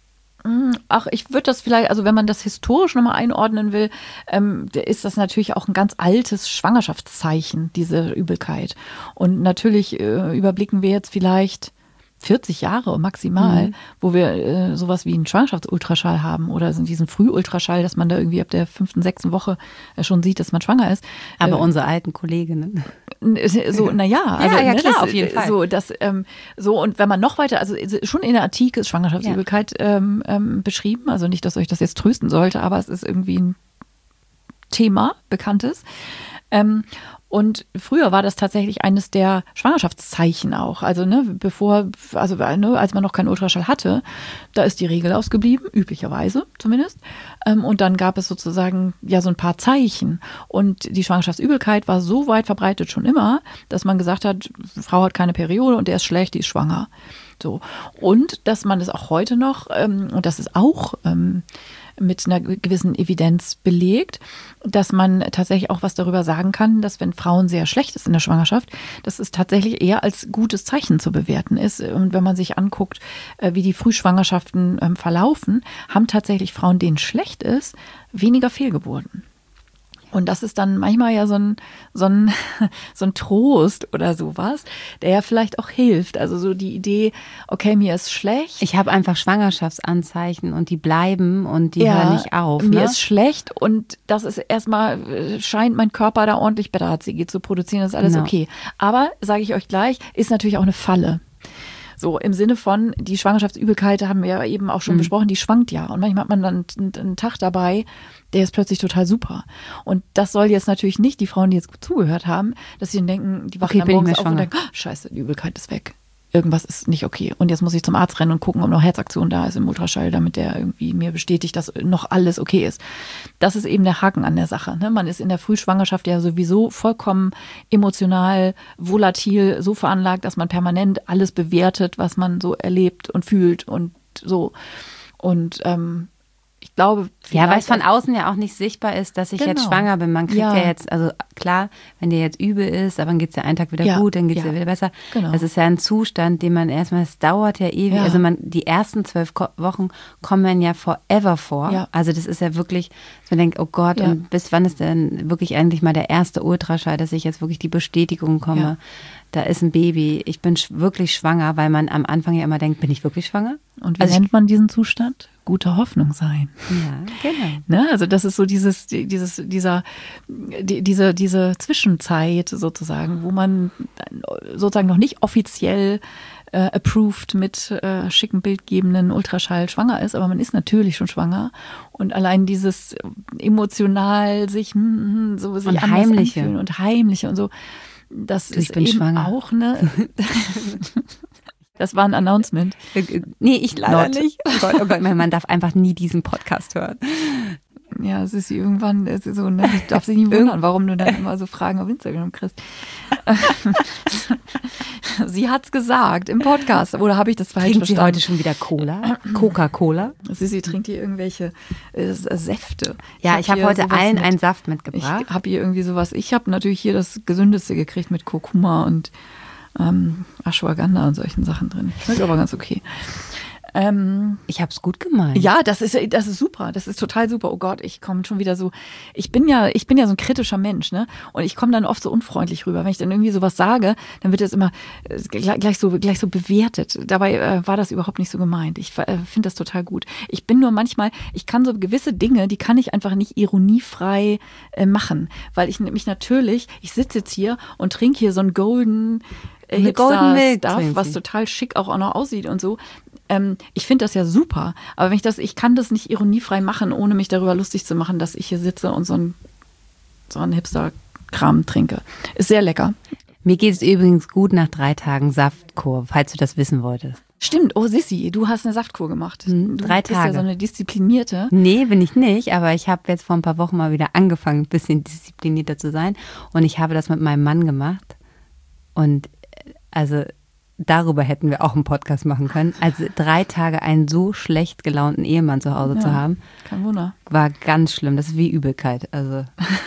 Ach, ich würde das vielleicht, also wenn man das historisch nochmal einordnen will, ähm, ist das natürlich auch ein ganz altes Schwangerschaftszeichen, diese Übelkeit. Und natürlich äh, überblicken wir jetzt vielleicht vierzig Jahre maximal, mhm. wo wir äh, sowas wie einen Schwangerschaftsultraschall haben oder so diesen Frühultraschall, dass man da irgendwie ab der fünften, sechsten Woche äh, schon sieht, dass man schwanger ist. Aber äh, unsere alten Kolleginnen. So, naja, also ja, ja, ne, klar, das, auf jeden Fall. So, das, ähm, so, und wenn man noch weiter, also schon in der Antike ist Schwangerschaftsübelkeit ja. ähm, ähm, beschrieben, also nicht, dass euch das jetzt trösten sollte, aber es ist irgendwie ein Thema, bekanntes. Ähm, Und früher war das tatsächlich eines der Schwangerschaftszeichen auch. Also ne, bevor, also ne, als man noch keinen Ultraschall hatte, da ist die Regel ausgeblieben, üblicherweise zumindest. Und dann gab es sozusagen ja so ein paar Zeichen. Und die Schwangerschaftsübelkeit war so weit verbreitet schon immer, dass man gesagt hat, Frau hat keine Periode und der ist schlecht, die ist schwanger. So. Und dass man das auch heute noch, ähm, und das ist auch ähm, mit einer gewissen Evidenz belegt, dass man tatsächlich auch was darüber sagen kann, dass wenn Frauen sehr schlecht ist in der Schwangerschaft, dass es tatsächlich eher als gutes Zeichen zu bewerten ist. Und wenn man sich anguckt, wie die Frühschwangerschaften verlaufen, haben tatsächlich Frauen, denen schlecht ist, weniger Fehlgeburten. Und das ist dann manchmal ja so ein, so ein, so ein Trost oder sowas, der ja vielleicht auch hilft. Also so die Idee, okay, mir ist schlecht. Ich habe einfach Schwangerschaftsanzeichen und die bleiben und die ja, hören nicht auf. Mir ne? ist schlecht und das ist erstmal, scheint mein Körper da ordentlich Beta-H C G zu produzieren, das ist alles Genau. okay. Aber, sage ich euch gleich, ist natürlich auch eine Falle. So im Sinne von, die Schwangerschaftsübelkeit haben wir ja eben auch schon mhm. besprochen, die schwankt ja. Und manchmal hat man dann einen, einen Tag dabei, der ist plötzlich total super. Und das soll jetzt natürlich nicht die Frauen, die jetzt gut zugehört haben, dass sie dann denken, die wachen okay, dann morgens auf und denken, oh, scheiße, die Übelkeit ist weg. Irgendwas ist nicht okay. Und jetzt muss ich zum Arzt rennen und gucken, ob noch Herzaktion da ist im Ultraschall, damit der irgendwie mir bestätigt, dass noch alles okay ist. Das ist eben der Haken an der Sache. Ne? Man ist in der Frühschwangerschaft ja sowieso vollkommen emotional, volatil, so veranlagt, dass man permanent alles bewertet, was man so erlebt und fühlt und so. Und ähm, ich glaube, ja, weil es von außen ja auch nicht sichtbar ist, dass ich genau. jetzt schwanger bin. Man kriegt ja. ja jetzt, also klar, wenn dir jetzt übel ist, aber dann geht es ja einen Tag wieder ja. gut, dann geht es ja. ja wieder besser. Genau. Das ist ja ein Zustand, den man erstmal, es dauert ja ewig. Ja. Also man, die ersten zwölf Ko- Wochen kommen man ja forever vor. Ja. Also das ist ja wirklich, dass man denkt, oh Gott, ja. und bis wann ist denn wirklich endlich mal der erste Ultraschall, dass ich jetzt wirklich die Bestätigung komme. Ja. Da ist ein Baby, ich bin sch- wirklich schwanger, weil man am Anfang ja immer denkt, bin ich wirklich schwanger? Und wie also nennt man diesen Zustand? Gute Hoffnung sein. Ja, genau. Ne? Also das ist so dieses, dieses, dieser, die, diese, diese Zwischenzeit sozusagen, wo man sozusagen noch nicht offiziell äh, approved mit äh, schicken bildgebenden Ultraschall schwanger ist, aber man ist natürlich schon schwanger. Und allein dieses emotional sich hm, so sich und anders heimliche anfühlen und heimliche und so, das du, ist ich bin eben schwanger. auch eine. Das war ein Announcement. Nee, ich leider Not. nicht. Oh Gott, oh Gott, man darf einfach nie diesen Podcast hören. Ja, es ist irgendwann es ist so, ne? Ich darf sich nicht wundern, warum du dann immer so Fragen auf Instagram kriegst. Sie hat's gesagt im Podcast, oder habe ich das falsch Trinkt verstanden? sie heute schon wieder Cola? Coca-Cola? Sie trinkt hier irgendwelche äh, Säfte. Ja, ich habe hab heute allen mit, einen Saft mitgebracht. Ich habe hier irgendwie sowas. Ich habe natürlich hier das Gesündeste gekriegt mit Kurkuma und ähm, Ashwagandha und solchen Sachen drin. Schmeckt aber ganz okay. Ähm, ich habe es gut gemeint. Ja, das ist das ist super, das ist total super. Oh Gott, ich komme schon wieder so. Ich bin ja, ich bin ja so ein kritischer Mensch, ne? Und ich komme dann oft so unfreundlich rüber, wenn ich dann irgendwie sowas sage, dann wird das immer äh, gleich, gleich so gleich so bewertet. Dabei äh, war das überhaupt nicht so gemeint. Ich äh, finde das total gut. Ich bin nur manchmal, ich kann so gewisse Dinge, die kann ich einfach nicht ironiefrei äh, machen, weil ich mich natürlich, ich sitze jetzt hier und trinke hier so einen Golden Eine Golden Milk Stuff, was total schick auch, auch noch aussieht und so. Ähm, ich finde das ja super, aber wenn ich das, ich kann das nicht ironiefrei machen, ohne mich darüber lustig zu machen, dass ich hier sitze und so ein so einen Hipster-Kram trinke. Ist sehr lecker. Mir geht es übrigens gut nach drei Tagen Saftkur, falls du das wissen wolltest. Stimmt, oh Sissi, du hast eine Saftkur gemacht. Hm, du drei bist Tage. ja so eine disziplinierte. Nee, bin ich nicht, aber ich habe jetzt vor ein paar Wochen mal wieder angefangen, ein bisschen disziplinierter zu sein und ich habe das mit meinem Mann gemacht und also darüber hätten wir auch einen Podcast machen können. Also drei Tage einen so schlecht gelaunten Ehemann zu Hause Ja, zu haben, kein Wunder. war ganz schlimm. Das ist wie Übelkeit, also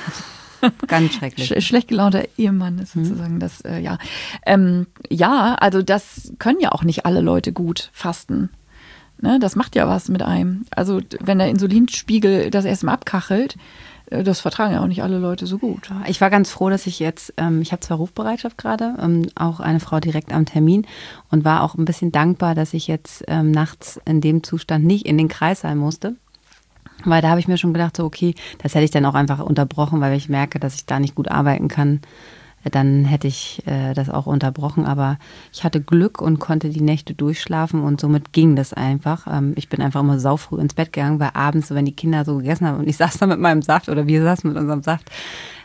ganz schrecklich. Sch- schlecht gelaunter Ehemann ist sozusagen mhm. das, äh, ja. Ähm, ja, also das können ja auch nicht alle Leute gut fasten. Ne, das macht ja was mit einem. Also wenn der Insulinspiegel das erstmal abkachelt, das vertragen ja auch nicht alle Leute so gut. Ich war ganz froh, dass ich jetzt, ähm, ich habe zwar Rufbereitschaft gerade, ähm, auch eine Frau direkt am Termin und war auch ein bisschen dankbar, dass ich jetzt ähm, nachts in dem Zustand nicht in den Kreis sein musste. Weil da habe ich mir schon gedacht, so okay, das hätte ich dann auch einfach unterbrochen, weil ich merke, dass ich da nicht gut arbeiten kann. Dann hätte ich äh, das auch unterbrochen, aber ich hatte Glück und konnte die Nächte durchschlafen und somit ging das einfach. Ähm, ich bin einfach immer saufrüh ins Bett gegangen, weil abends, wenn die Kinder so gegessen haben und ich saß da mit meinem Saft oder wir saßen mit unserem Saft,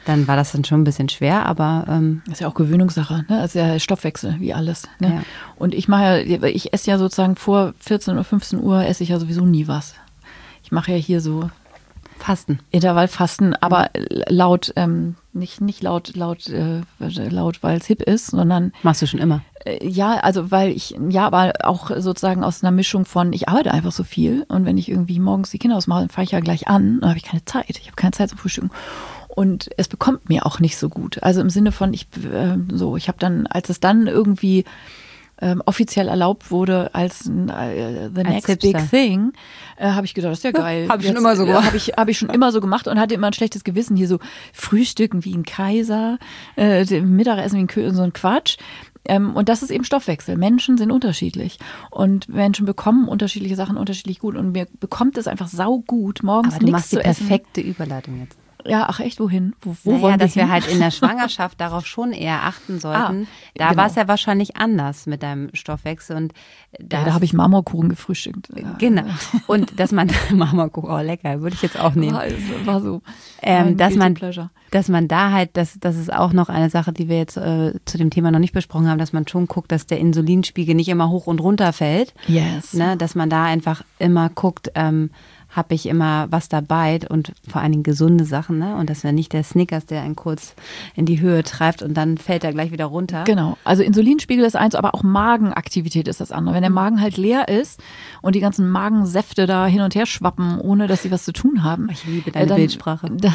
dann war das dann schon ein bisschen schwer, aber ähm das ist ja auch Gewöhnungssache, ne? Das ist ja Stoffwechsel, wie alles. Ne? Ja. Und ich mache ja, ich esse ja sozusagen vor vierzehn Uhr, fünfzehn Uhr esse ich ja sowieso nie was. Ich mache ja hier so Fasten. Intervallfasten, aber laut, ähm, nicht, nicht laut, laut, äh, laut, weil es hip ist, sondern. Machst du schon immer? Äh, ja, also weil ich, ja, aber auch sozusagen aus einer Mischung von, ich arbeite einfach so viel und wenn ich irgendwie morgens die Kinder ausmache, dann fahre ich ja gleich an, dann habe ich keine Zeit. Ich habe keine Zeit zum Frühstücken. Und es bekommt mir auch nicht so gut. Also im Sinne von, ich, äh, so, ich habe dann, als es dann irgendwie Ähm, offiziell erlaubt wurde als äh, the next als big thing, äh, habe ich gedacht, das ist ja geil. Habe ich schon immer so gemacht. Habe ich, hab ich schon immer so gemacht und hatte immer ein schlechtes Gewissen. Hier so Frühstücken wie ein Kaiser, äh, Mittagessen wie ein König, so ein Quatsch. Ähm, und das ist eben Stoffwechsel. Menschen sind unterschiedlich und Menschen bekommen unterschiedliche Sachen unterschiedlich gut und mir bekommt es einfach saugut, morgens Aber du nichts machst die zu essen. Perfekte Überleitung jetzt. Ja, ach echt, wohin? Wo, wo naja, wollen wir dass hin? wir halt in der Schwangerschaft darauf schon eher achten sollten. Ah, da genau. war es ja wahrscheinlich anders mit deinem Stoffwechsel. Und da, ja, da habe ich Marmorkuchen gefrühstückt. Genau. Und dass man, Marmorkuchen, oh lecker, würde ich jetzt auch nehmen. War, war so. Ähm, dass man, pleasure. dass man da halt, das, das ist auch noch eine Sache, die wir jetzt äh, zu dem Thema noch nicht besprochen haben, dass man schon guckt, dass der Insulinspiegel nicht immer hoch und runter fällt. Yes. Ne, dass man da einfach immer guckt, ähm, habe ich immer was dabei und vor allen Dingen gesunde Sachen, ne? Und das wäre nicht der Snickers, der einen kurz in die Höhe treibt und dann fällt er gleich wieder runter. Genau, also Insulinspiegel ist eins, aber auch Magenaktivität ist das andere. Wenn der Magen halt leer ist und die ganzen Magensäfte da hin und her schwappen, ohne dass sie was zu tun haben. Ich liebe deine äh, dann, Bildsprache. Dann,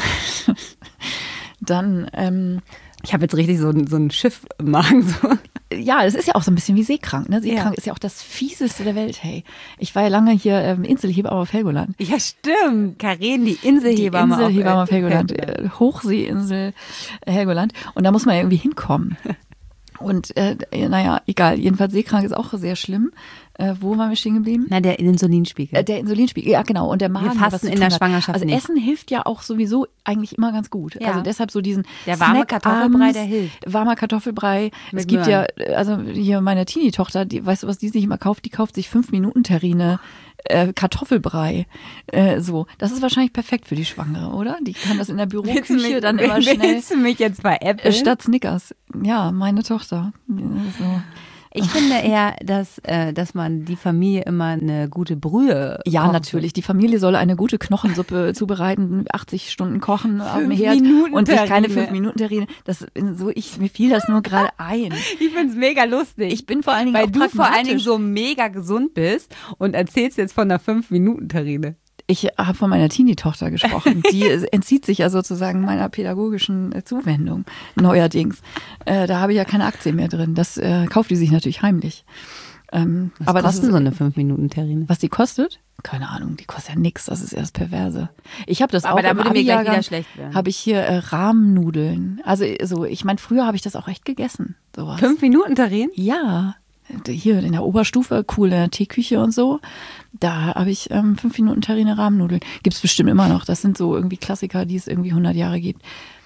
dann ähm, ich habe jetzt richtig so, so ein Schiff im Magen. So. Ja, es ist ja auch so ein bisschen wie seekrank. Ne? Seekrank ja. ist ja auch das Fieseste der Welt, hey. Ich war ja lange hier ähm, Inselhebamme auf Helgoland. Ja, stimmt. Karin, die Inselhebamme. Die Inselhebamme auf Helgoland. Äh, Hochseeinsel Helgoland. Und da muss man ja irgendwie hinkommen. Und äh, naja, egal. Jedenfalls seekrank ist auch sehr schlimm. Äh, wo waren wir stehen geblieben? Na, der Insulinspiegel. Äh, der Insulinspiegel, ja genau. Und der Magen. Wir fasten in der Schwangerschaft Also nicht. Essen hilft ja auch sowieso eigentlich immer ganz gut. Ja. Also deshalb so diesen der warme Snack Kartoffelbrei, abends, der hilft. Warmer Kartoffelbrei. Mit es gibt Möhren. ja, also hier meine Teenie-Tochter, die, weißt du, was die sich immer kauft? Die kauft sich fünf Minuten Terrine äh, Kartoffelbrei. Äh, so, das ist wahrscheinlich perfekt für die Schwangere, oder? Die kann das in der Büroküche dann immer schnell. Willst du mich jetzt bei Apple? Statt Snickers. Ja, meine Tochter. So. Ich finde eher, dass, äh, dass man die Familie immer eine gute Brühe Ja, kochen natürlich. Die Familie soll eine gute Knochensuppe zubereiten, achtzig Stunden kochen auf dem Fünf Herd Minuten und sich keine Terrine. fünf Minuten Terrine. Das so ich mir fiel das nur gerade ein. Ich finde es mega lustig. Ich bin vor allen Dingen Weil auch du vor allen Dingen pragmatisch. so mega gesund bist und erzählst jetzt von einer fünf Minuten Terrine. Ich habe von meiner Teenie-Tochter gesprochen. Die entzieht sich ja sozusagen meiner pädagogischen Zuwendung neuerdings. Äh, da habe ich ja keine Aktien mehr drin. Das äh, kauft die sich natürlich heimlich. Ähm, Was aber das kostet ist, so eine fünf Minuten Terrine? was die kostet? Keine Ahnung, die kostet ja nichts. Das ist erst perverse. Ich habe das Aber auch da im würde mir gleich Abi-Jahrgang, wieder schlecht werden. habe ich hier äh, Rahmnudeln. Also so, ich meine, früher habe ich das auch echt gegessen. Sowas. Fünf Minuten Terrine? Ja, hier in der Oberstufe, cool in der Teeküche und so. Da habe ich ähm, fünf Minuten Terrine Rahmnudeln. Gibt es bestimmt immer noch. Das sind so irgendwie Klassiker, die es irgendwie hundert Jahre gibt.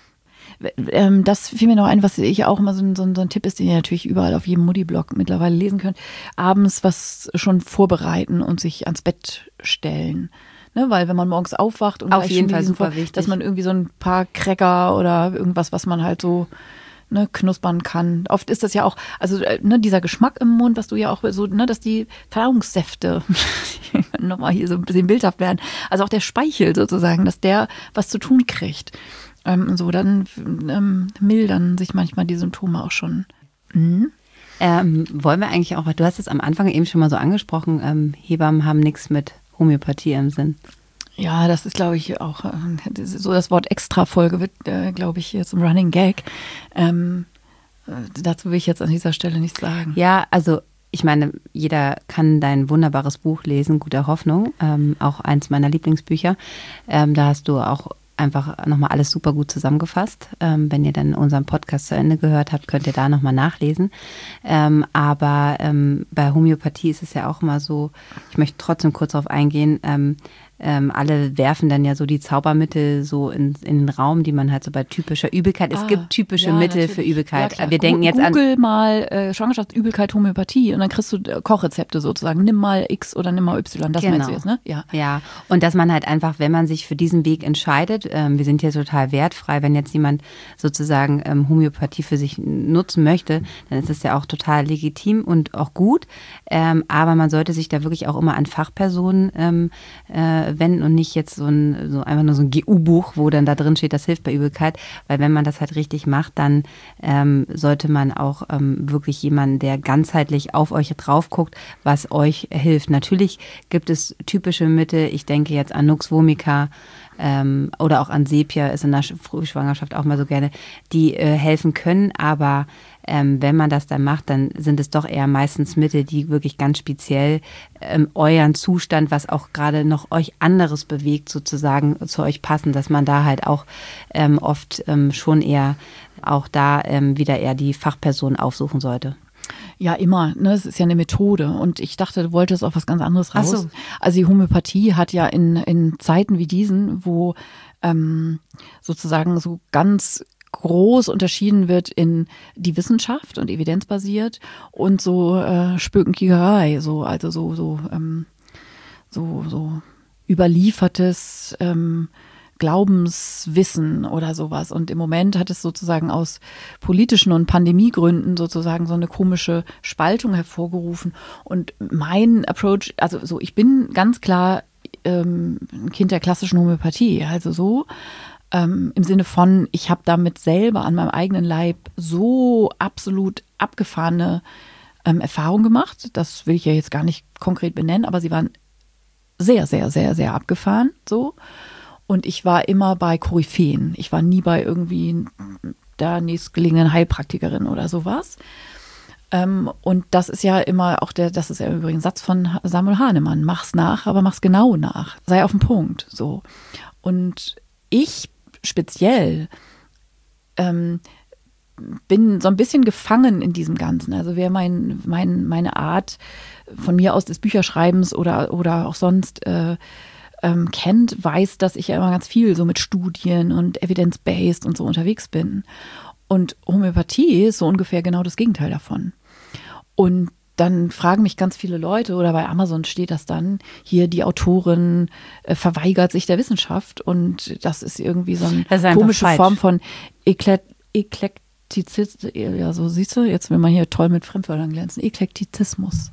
Ähm, das fiel mir noch ein, was ich auch immer so ein, so ein, so ein Tipp ist, den ihr natürlich überall auf jedem Mutti-Blog mittlerweile lesen könnt. Abends was schon vorbereiten und sich ans Bett stellen. Ne, weil wenn man morgens aufwacht und Auf gleich jeden schon Fall diesen super Vor- wichtig. dass man irgendwie so ein paar Cracker oder irgendwas, was man halt so ne, knuspern kann. Oft ist das ja auch, also ne, dieser Geschmack im Mund, was du ja auch so, ne, dass die Verdauungssäfte nochmal hier so ein bisschen bildhaft werden. Also auch der Speichel sozusagen, dass der was zu tun kriegt. Ähm, so, dann ähm, mildern sich manchmal die Symptome auch schon. Mhm. Ähm, wollen wir eigentlich auch, du hast es am Anfang eben schon mal so angesprochen, ähm, Hebammen haben nichts mit Homöopathie im Sinn. Ja, das ist, glaube ich, auch äh, so das Wort Extra-Folge wird, äh, glaube ich, jetzt ein Running Gag. Ähm, äh, dazu will ich jetzt an dieser Stelle nichts sagen. Ja, also ich meine, jeder kann dein wunderbares Buch lesen, Guter Hoffnung, ähm, auch eins meiner Lieblingsbücher. Ähm, da hast du auch einfach nochmal alles super gut zusammengefasst. Ähm, wenn ihr dann unseren Podcast zu Ende gehört habt, könnt ihr da nochmal nachlesen. Ähm, aber ähm, bei Homöopathie ist es ja auch immer so, ich möchte trotzdem kurz darauf eingehen, ähm, ähm, alle werfen dann ja so die Zaubermittel so in, in den Raum, die man halt so bei typischer Übelkeit, es ah, gibt typische ja, Mittel natürlich. für Übelkeit. Ja, Wir denken jetzt Google an Google mal äh, Schwangerschaftsübelkeit, Homöopathie und dann kriegst du äh, Kochrezepte sozusagen. Nimm mal X oder nimm mal Y, das genau. meinst du jetzt, ne? Ja. Ja, und dass man halt einfach, wenn man sich für diesen Weg entscheidet, ähm, wir sind hier total wertfrei, wenn jetzt jemand sozusagen ähm, Homöopathie für sich nutzen möchte, dann ist das ja auch total legitim und auch gut, ähm, aber man sollte sich da wirklich auch immer an Fachpersonen ähm, äh, wenden und nicht jetzt so ein, so einfach nur so ein G U-Buch, wo dann da drin steht, das hilft bei Übelkeit, weil wenn man das halt richtig macht, dann ähm, sollte man auch ähm, wirklich jemanden, der ganzheitlich auf euch drauf guckt, was euch hilft. Natürlich gibt es typische Mittel, ich denke jetzt an Nux vomica ähm, oder auch an Sepia, ist in der Frühschwangerschaft auch mal so gerne, die äh, helfen können, aber ähm, wenn man das dann macht, dann sind es doch eher meistens Mittel, die wirklich ganz speziell ähm, euren Zustand, was auch gerade noch euch anderes bewegt, sozusagen zu euch passen, dass man da halt auch ähm, oft ähm, schon eher auch da ähm, wieder eher die Fachperson aufsuchen sollte. Ja, immer. Ne? Es ist ja eine Methode. Und ich dachte, du wolltest auf was ganz anderes raus. Ach so. Also die Homöopathie hat ja in, in Zeiten wie diesen, wo ähm, sozusagen so ganz groß unterschieden wird in die Wissenschaft und evidenzbasiert und so äh, Spökenkickerei, so also so so ähm, so so überliefertes ähm, Glaubenswissen oder sowas. Und im Moment hat es sozusagen aus politischen und Pandemiegründen sozusagen so eine komische Spaltung hervorgerufen. Und mein Approach, also so, ich bin ganz klar ähm, ein Kind der klassischen Homöopathie, also so ähm, im Sinne von, ich habe damit selber an meinem eigenen Leib so absolut abgefahrene ähm, Erfahrungen gemacht. Das will ich ja jetzt gar nicht konkret benennen, aber sie waren sehr, sehr, sehr, sehr abgefahren, so. Und ich war immer bei Koryphäen. Ich war nie bei irgendwie der nächstgelegenen Heilpraktikerin oder sowas. Ähm, und das ist ja immer auch der, das ist ja übrigens ein Satz von Samuel Hahnemann. Mach's nach, aber mach's genau nach. Sei auf den Punkt, so. Und ich speziell ähm, bin so ein bisschen gefangen in diesem Ganzen. Also wer mein, mein, meine Art von mir aus des Bücherschreibens oder, oder auch sonst äh, ähm, kennt, weiß, dass ich ja immer ganz viel so mit Studien und evidence-based und so unterwegs bin. Und Homöopathie ist so ungefähr genau das Gegenteil davon. Und dann fragen mich ganz viele Leute, oder bei Amazon steht das dann, hier die Autorin äh, verweigert sich der Wissenschaft und das ist irgendwie so eine komische falsch. Form von Eklekt, Eklektizismus. Ja, so siehst du, jetzt will man hier toll mit Fremdwörtern glänzen. Eklektizismus.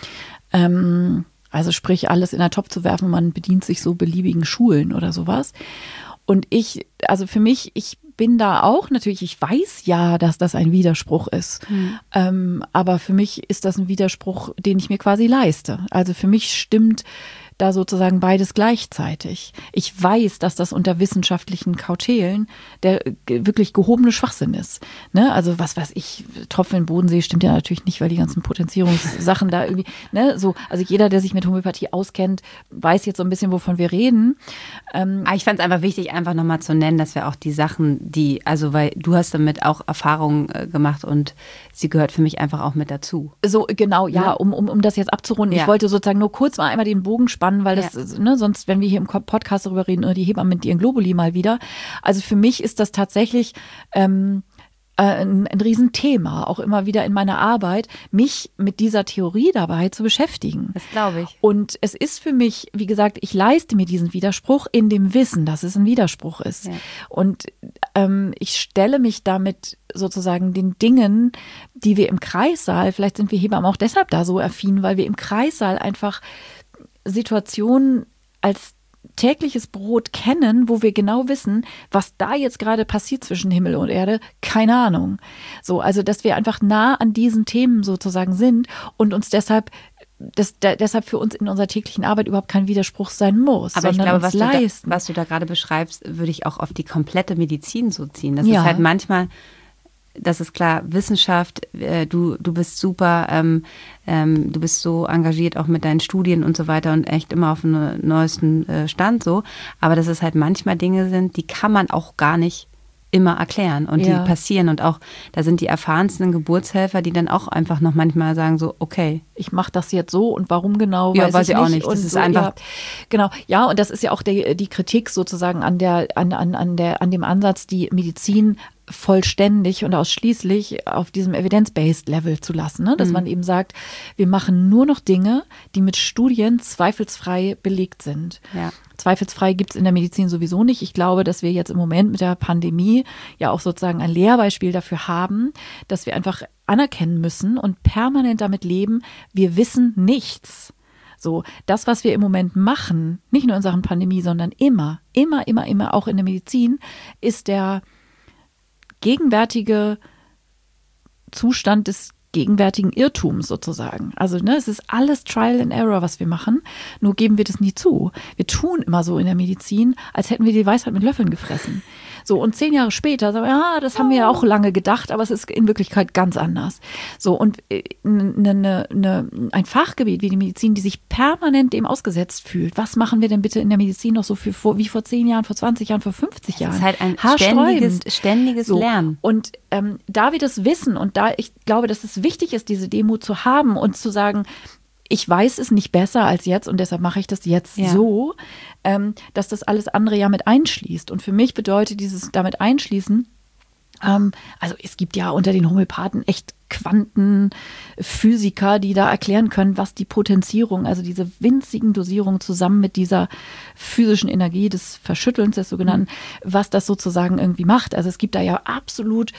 Ähm, also sprich, alles in einen Topf zu werfen, man bedient sich so beliebigen Schulen oder sowas. Und ich, also für mich, ich bin da auch natürlich, ich weiß ja, dass das ein Widerspruch ist. Mhm. Ähm, aber für mich ist das ein Widerspruch, den ich mir quasi leiste. Also für mich stimmt da sozusagen beides gleichzeitig. Ich weiß, dass das unter wissenschaftlichen Kautelen der wirklich gehobene Schwachsinn ist. Ne? Also was weiß ich, Tropfen im Bodensee stimmt ja natürlich nicht, weil die ganzen Potenzierungssachen da irgendwie, ne, so, also jeder, der sich mit Homöopathie auskennt, weiß jetzt so ein bisschen, wovon wir reden. Ähm, ich fand es einfach wichtig, einfach nochmal zu nennen, dass wir auch die Sachen, die, also weil du hast damit auch Erfahrungen äh, gemacht und sie gehört für mich einfach auch mit dazu. So, genau, ja, ja. Um, um, um das jetzt abzurunden. Ja. Ich wollte sozusagen nur kurz mal einmal den Bogen spannen, weil das, ja. ne, sonst, wenn wir hier im Podcast darüber reden, die Hebammen mit ihren Globuli mal wieder. Also für mich ist das tatsächlich ähm, äh, ein, ein Riesenthema, auch immer wieder in meiner Arbeit, mich mit dieser Theorie dabei zu beschäftigen. Das glaube ich. Und es ist für mich, wie gesagt, ich leiste mir diesen Widerspruch in dem Wissen, dass es ein Widerspruch ist. Ja. Und ähm, ich stelle mich damit sozusagen den Dingen, die wir im Kreissaal, vielleicht sind wir Hebammen auch deshalb da so affin, weil wir im Kreissaal einfach Situationen als tägliches Brot kennen, wo wir genau wissen, was da jetzt gerade passiert zwischen Himmel und Erde, keine Ahnung. So, also dass wir einfach nah an diesen Themen sozusagen sind und uns deshalb das, da, deshalb für uns in unserer täglichen Arbeit überhaupt kein Widerspruch sein muss. Aber ich glaube, was du, da, was du da gerade beschreibst, würde ich auch auf die komplette Medizin so ziehen. Das ja. ist halt manchmal, das ist klar, Wissenschaft, äh, du, du bist super, ähm, ähm, du bist so engagiert auch mit deinen Studien und so weiter und echt immer auf dem neuesten äh, Stand so. Aber dass es halt manchmal Dinge sind, die kann man auch gar nicht immer erklären und Ja. die passieren und auch, da sind die erfahrensten Geburtshelfer, die dann auch einfach noch manchmal sagen so, okay. Ich mache das jetzt so und warum genau, Ja, weiß, weiß ich ich auch nicht. nicht. Das Und ist so, einfach- ja, genau, ja, und das ist ja auch die, die Kritik sozusagen an der, an, an, an der, an dem Ansatz, die Medizin vollständig und ausschließlich auf diesem Evidence-Based Level zu lassen, ne? Dass Mhm. man eben sagt, wir machen nur noch Dinge, die mit Studien zweifelsfrei belegt sind. Ja. Zweifelsfrei gibt es in der Medizin sowieso nicht. Ich glaube, dass wir jetzt im Moment mit der Pandemie ja auch sozusagen ein Lehrbeispiel dafür haben, dass wir einfach anerkennen müssen und permanent damit leben, wir wissen nichts. So, das, was wir im Moment machen, nicht nur in Sachen Pandemie, sondern immer, immer, immer, immer auch in der Medizin, ist der gegenwärtige Zustand des gegenwärtigen Irrtums sozusagen. Also ne, es ist alles Trial and Error, was wir machen, nur geben wir das nie zu. Wir tun immer so in der Medizin, als hätten wir die Weisheit mit Löffeln gefressen. So, und zehn Jahre später sagen wir, ja, das haben wir ja auch lange gedacht, aber es ist in Wirklichkeit ganz anders. So, und äh, ne, ne, ne, ein Fachgebiet wie die Medizin, die sich permanent dem ausgesetzt fühlt, was machen wir denn bitte in der Medizin noch so für, vor, wie vor zehn Jahren, vor zwanzig Jahren, vor fünfzig Jahren? Es ist halt ein Haarsträubend. ständiges, ständiges So, Lernen. und ähm, da wir das wissen und da ich glaube, dass es wichtig ist, diese Demut zu haben und zu sagen, ich weiß es nicht besser als jetzt und deshalb mache ich das jetzt Ja. so, ähm, dass das alles andere ja mit einschließt. Und für mich bedeutet dieses damit einschließen, ähm, also es gibt ja unter den Homöopathen echt Quantenphysiker, die da erklären können, was die Potenzierung, also diese winzigen Dosierungen zusammen mit dieser physischen Energie des Verschüttelns, des sogenannten, was das sozusagen irgendwie macht. Also es gibt da ja absolut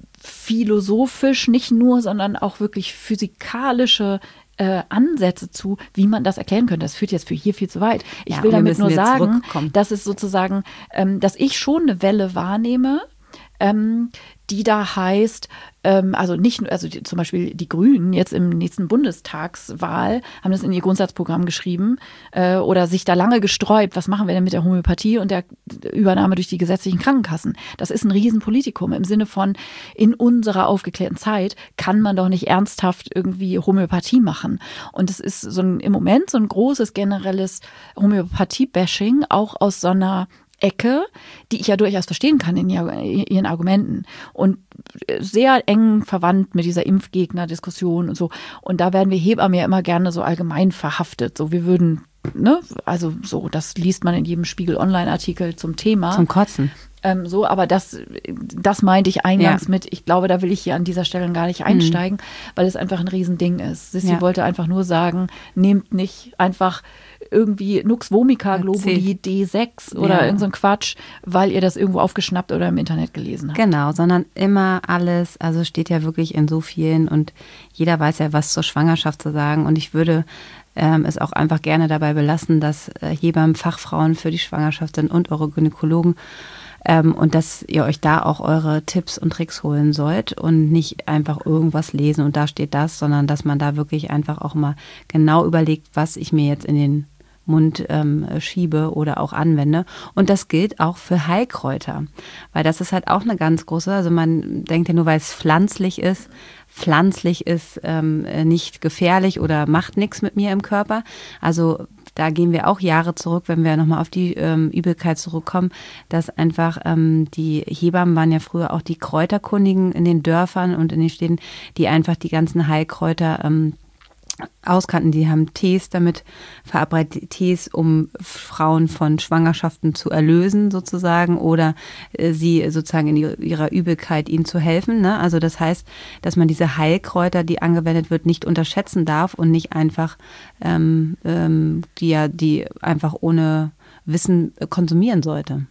philosophisch nicht nur, sondern auch wirklich physikalische äh, Ansätze zu, wie man das erklären könnte. Das führt jetzt für hier viel zu weit. Ich Ja, will wir damit müssen nur wieder sagen, zurückkommen. dass es sozusagen, ähm, dass ich schon eine Welle wahrnehme, ähm, die da heißt, ähm, also nicht nur, also die, zum Beispiel die Grünen jetzt im nächsten Bundestagswahl haben das in ihr Grundsatzprogramm geschrieben äh, oder sich da lange gesträubt, was machen wir denn mit der Homöopathie und der Übernahme durch die gesetzlichen Krankenkassen? Das ist ein Riesenpolitikum im Sinne von, in unserer aufgeklärten Zeit kann man doch nicht ernsthaft irgendwie Homöopathie machen. Und es ist so ein, im Moment so ein großes generelles Homöopathie-Bashing, auch aus so einer Ecke, die ich ja durchaus verstehen kann in ihren Argumenten und sehr eng verwandt mit dieser Impfgegner-Diskussion und so. Und da werden wir Hebammen ja immer gerne so allgemein verhaftet. So, wir würden, ne, also so, das liest man in jedem Spiegel-Online-Artikel zum Thema. Zum Kotzen. Ähm, so, aber das, das meinte ich eingangs Ja. mit, ich glaube, da will ich hier an dieser Stelle gar nicht einsteigen, mhm. weil es einfach ein Riesending ist. Sissi Ja. wollte einfach nur sagen, nehmt nicht einfach irgendwie Nux Vomica Globuli D sechs oder Ja. irgend so ein Quatsch, weil ihr das irgendwo aufgeschnappt oder im Internet gelesen habt. Genau, sondern immer alles, also steht ja wirklich in so vielen und jeder weiß ja, was zur Schwangerschaft zu sagen und ich würde ähm, es auch einfach gerne dabei belassen, dass äh, Hebammen Fachfrauen für die Schwangerschaft sind und eure Gynäkologen ähm, und dass ihr euch da auch eure Tipps und Tricks holen sollt und nicht einfach irgendwas lesen und da steht das, sondern dass man da wirklich einfach auch mal genau überlegt, was ich mir jetzt in den Mund ähm, schiebe oder auch anwende. Und das gilt auch für Heilkräuter, weil das ist halt auch eine ganz große, also man denkt ja nur, weil es pflanzlich ist, pflanzlich ist ähm, nicht gefährlich oder macht nichts mit mir im Körper. Also da gehen wir auch Jahre zurück, wenn wir nochmal auf die ähm, Übelkeit zurückkommen, dass einfach ähm, die Hebammen waren ja früher auch die Kräuterkundigen in den Dörfern und in den Städten, die einfach die ganzen Heilkräuter ähm, auskannten. Die haben Tees damit verabreitet, Tees, um Frauen von Schwangerschaften zu erlösen sozusagen oder äh, sie sozusagen in ihrer Übelkeit ihnen zu helfen. Ne? Also das heißt, dass man diese Heilkräuter, die angewendet wird, nicht unterschätzen darf und nicht einfach ähm, ähm, die ja die einfach ohne Wissen konsumieren sollte.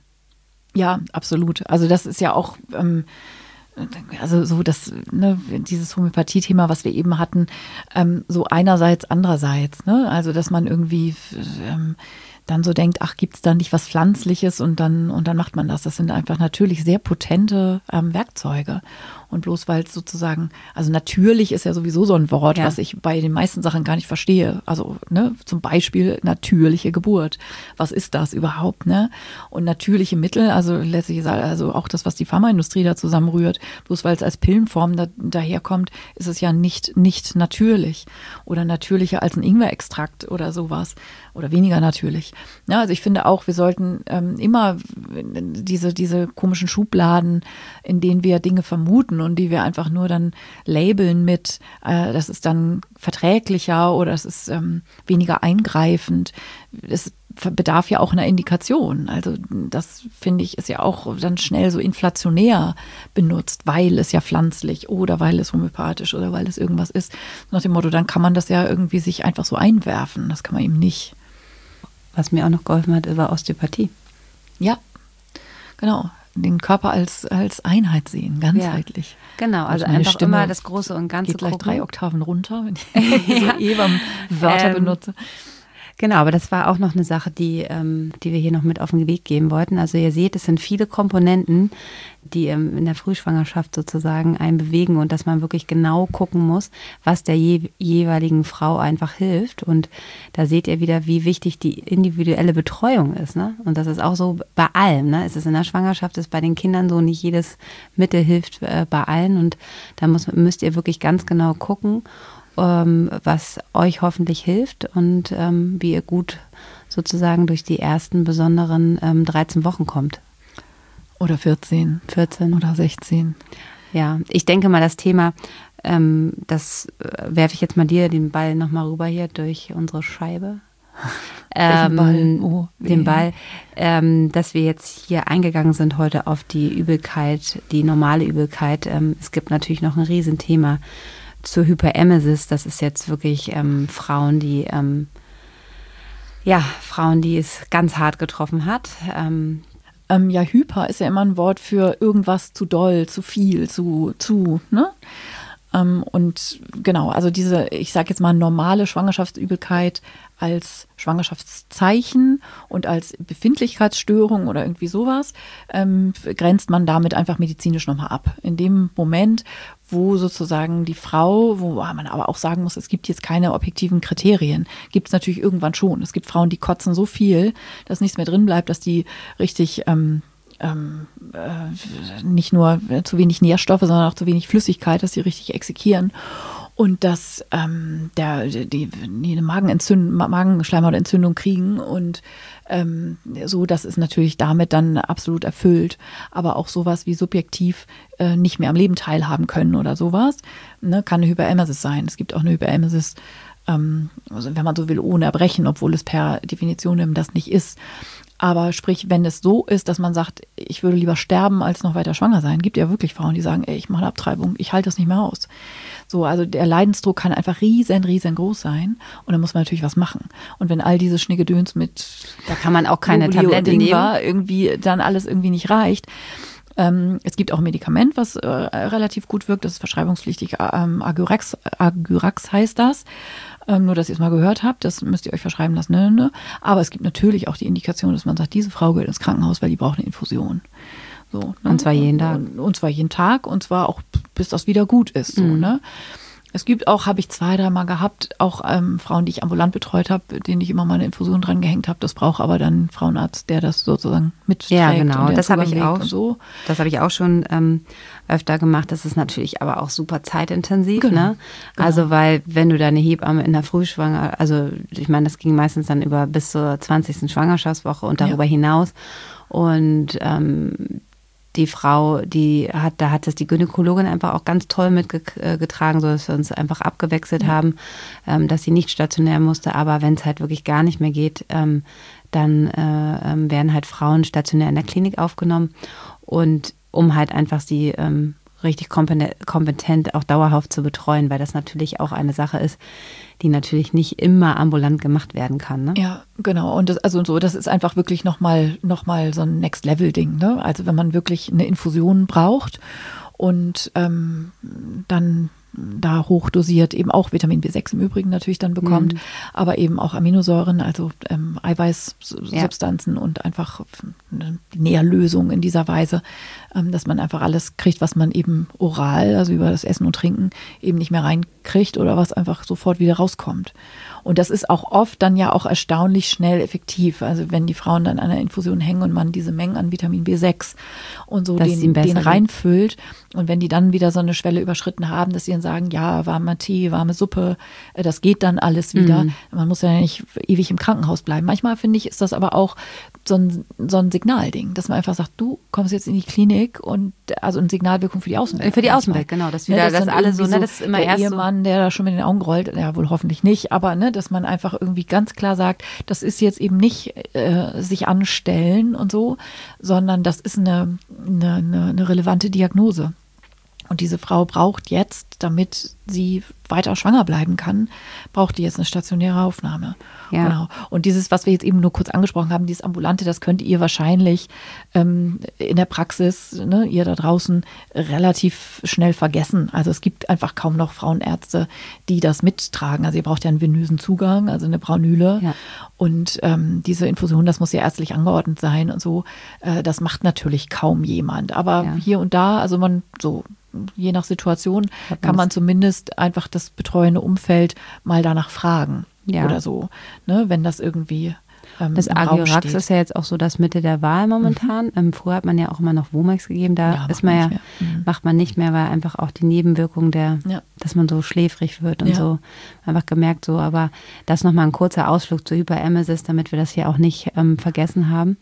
Ja, absolut. Also das ist ja auch ähm also so das, ne, dieses Homöopathie-Thema, was wir eben hatten, ähm, so einerseits, andererseits, ne, also dass man irgendwie ähm, dann so denkt, ach, gibt es da nicht was Pflanzliches und dann und dann macht man das. Das sind einfach natürlich sehr potente ähm, Werkzeuge Und bloß weil es sozusagen, also natürlich ist ja sowieso so ein Wort, ja. was ich bei den meisten Sachen gar nicht verstehe. Also ne, zum Beispiel natürliche Geburt. Was ist das überhaupt? Ne? Und natürliche Mittel, also letztlich ist also auch das, was die Pharmaindustrie da zusammenrührt, bloß weil es als Pillenform da, daherkommt, ist es ja nicht, nicht natürlich. Oder natürlicher als ein Ingwerextrakt oder sowas. Oder weniger natürlich. Ja, also ich finde auch, wir sollten ähm, immer diese, diese komischen Schubladen, in denen wir Dinge vermuten und die wir einfach nur dann labeln mit, äh, das ist dann verträglicher oder es ist ähm, weniger eingreifend. Es bedarf ja auch einer Indikation. Also das, finde ich, ist ja auch dann schnell so inflationär benutzt, weil es ja pflanzlich oder weil es homöopathisch oder weil es irgendwas ist. Nach dem Motto, dann kann man das ja irgendwie sich einfach so einwerfen. Das kann man eben nicht. Was mir auch noch geholfen hat, war Osteopathie. Ja, genau. Den Körper als, als Einheit sehen, ganzheitlich. Ja, genau, also einfach Stimme immer das Große und Ganze geht gleich gucken. drei Oktaven runter, wenn ich ja. so Eber-Wörter ähm, benutze. Genau, aber das war auch noch eine Sache, die, ähm, die wir hier noch mit auf den Weg geben wollten. Also ihr seht, es sind viele Komponenten, die ähm, in der Frühschwangerschaft sozusagen einen bewegen und dass man wirklich genau gucken muss, was der je, jeweiligen Frau einfach hilft. Und da seht ihr wieder, wie wichtig die individuelle Betreuung ist. Ne? Und das ist auch so bei allem. Ne? Es ist in der Schwangerschaft, ist bei den Kindern so, nicht jedes Mittel hilft äh, bei allen. Und da muss, müsst ihr wirklich ganz genau gucken, was euch hoffentlich hilft und ähm, wie ihr gut sozusagen durch die ersten besonderen ähm, dreizehn Wochen kommt. Oder vierzehn. vierzehn. Oder sechzehn. Ja, ich denke mal, das Thema, ähm, das äh, werfe ich jetzt mal dir den Ball nochmal rüber hier durch unsere Scheibe. Ähm, Ball? Oh, den Ball, ähm, dass wir jetzt hier eingegangen sind heute auf die Übelkeit, die normale Übelkeit. Ähm, es gibt natürlich noch ein Riesenthema zur Hyperemesis. Das ist jetzt wirklich ähm, Frauen, die ähm, ja, Frauen, die es ganz hart getroffen hat. Ähm, ähm, ja, Hyper ist ja immer ein Wort für irgendwas zu doll, zu viel, zu, zu, ne? Ähm, und genau, also diese, ich sage jetzt mal normale Schwangerschaftsübelkeit als Schwangerschaftszeichen und als Befindlichkeitsstörung oder irgendwie sowas, ähm, grenzt man damit einfach medizinisch nochmal ab. In dem Moment, wo sozusagen die Frau, wo man aber auch sagen muss, es gibt jetzt keine objektiven Kriterien, gibt es natürlich irgendwann schon. Es gibt Frauen, die kotzen so viel, dass nichts mehr drin bleibt, dass die richtig ähm, ähm, äh, nicht nur zu wenig Nährstoffe, sondern auch zu wenig Flüssigkeit, dass sie richtig exekieren. Und dass ähm, der, die, die eine Magenentzündung, Magenschleimhautentzündung kriegen und ähm, so, das ist natürlich damit dann absolut erfüllt. Aber auch sowas wie subjektiv äh, nicht mehr am Leben teilhaben können oder sowas, ne, kann eine Hyperemesis sein. Es gibt auch eine Hyperemesis, ähm, also wenn man so will, ohne Erbrechen, obwohl es per Definition eben das nicht ist. Aber sprich, wenn es so ist, dass man sagt, ich würde lieber sterben, als noch weiter schwanger sein, gibt ja wirklich Frauen, die sagen, ey, ich mache eine Abtreibung, ich halte das nicht mehr aus. So, also der Leidensdruck kann einfach riesen, riesengroß sein und dann muss man natürlich was machen. Und wenn all diese Schnickedöns mit, da kann man auch keine Globuli Tablette nehmen, irgendwie dann alles irgendwie nicht reicht. Ähm, es gibt auch ein Medikament, was äh, relativ gut wirkt, das ist verschreibungspflichtig, ähm, Agurax, Agurax heißt das. Ähm, nur, dass ihr es mal gehört habt, das müsst ihr euch verschreiben lassen. Ne, ne. Aber es gibt natürlich auch die Indikation, dass man sagt, diese Frau geht ins Krankenhaus, weil die braucht eine Infusion. So, ne? Und zwar jeden Tag. Und, und zwar jeden Tag und zwar auch, bis das wieder gut ist. So, mhm. ne? Es gibt auch, habe ich zwei, dreimal gehabt, auch ähm, Frauen, die ich ambulant betreut habe, denen ich immer mal eine Infusion dran gehängt habe. Das braucht aber dann ein Frauenarzt, der das sozusagen mitträgt. Ja, genau. Und das habe ich auch. So. Das habe ich auch schon ähm, öfter gemacht. Das ist natürlich aber auch super zeitintensiv, genau. ne? Genau. Also weil wenn du deine Hebamme in der Frühschwanger, also ich meine, das ging meistens dann über bis zur zwanzigsten Schwangerschaftswoche und darüber ja. hinaus. Und ähm, die Frau, die hat, da hat es die Gynäkologin einfach auch ganz toll mitgetragen, so dass wir uns einfach abgewechselt ja. haben, ähm, dass sie nicht stationär musste. Aber wenn es halt wirklich gar nicht mehr geht, ähm, dann äh, ähm, werden halt Frauen stationär in der Klinik aufgenommen. Und um halt einfach sie ähm, richtig kompetent, kompetent auch dauerhaft zu betreuen, weil das natürlich auch eine Sache ist, die natürlich nicht immer ambulant gemacht werden kann. Ne? Ja, genau. Und das, also so, das ist einfach wirklich nochmal noch mal so ein Next-Level-Ding. Ne? Also wenn man wirklich eine Infusion braucht und ähm, dann da hochdosiert eben auch Vitamin B sechs im Übrigen natürlich dann bekommt, mhm. aber eben auch Aminosäuren, also ähm, Eiweißsubstanzen ja. und einfach eine Nährlösung in dieser Weise, ähm, dass man einfach alles kriegt, was man eben oral, also über das Essen und Trinken eben nicht mehr reinkriegt oder was einfach sofort wieder rauskommt. Und das ist auch oft dann ja auch erstaunlich schnell effektiv. Also wenn die Frauen dann an einer Infusion hängen und man diese Mengen an Vitamin B sechs und so den, den reinfüllt und wenn die dann wieder so eine Schwelle überschritten haben, dass sie dann sagen, ja, warmer Tee, warme Suppe, das geht dann alles wieder. Mhm. Man muss ja nicht ewig im Krankenhaus bleiben. Manchmal finde ich, ist das aber auch so ein, so ein Signalding, dass man einfach sagt, du kommst jetzt in die Klinik und also eine Signalwirkung für die Außenwelt. Für die Außenwelt, genau. Das, wieder, ja, das, das alle so, ne, das ist immer der erst Ehemann, so der da schon mit den Augen rollt, ja wohl hoffentlich nicht, aber ne, dass man einfach irgendwie ganz klar sagt, das ist jetzt eben nicht äh, sich anstellen und so, sondern das ist eine, eine, eine relevante Diagnose. Und diese Frau braucht jetzt, damit sie weiter schwanger bleiben kann, braucht die jetzt eine stationäre Aufnahme. Ja. Genau. Und dieses, was wir jetzt eben nur kurz angesprochen haben, dieses Ambulante, das könnt ihr wahrscheinlich ähm, in der Praxis, ne, ihr da draußen, relativ schnell vergessen. Also es gibt einfach kaum noch Frauenärzte, die das mittragen. Also ihr braucht ja einen venösen Zugang, also eine Braunüle. Ja. Und ähm, diese Infusion, das muss ja ärztlich angeordnet sein und so. Äh, das macht natürlich kaum jemand. Aber ja. hier und da, also man so je nach Situation kann man zumindest einfach das betreuende Umfeld mal danach fragen ja. oder so, ne, wenn das irgendwie ähm, das Agiorax ist ja jetzt auch so das Mitte der Wahl momentan. Mhm. Ähm, früher hat man ja auch immer noch Womex gegeben, da ja, ist man ja, mhm. macht man nicht mehr, weil einfach auch die Nebenwirkung der, ja. dass man so schläfrig wird und ja. so, einfach gemerkt so, aber das nochmal ein kurzer Ausflug zu Hyperemesis, damit wir das hier auch nicht ähm, vergessen haben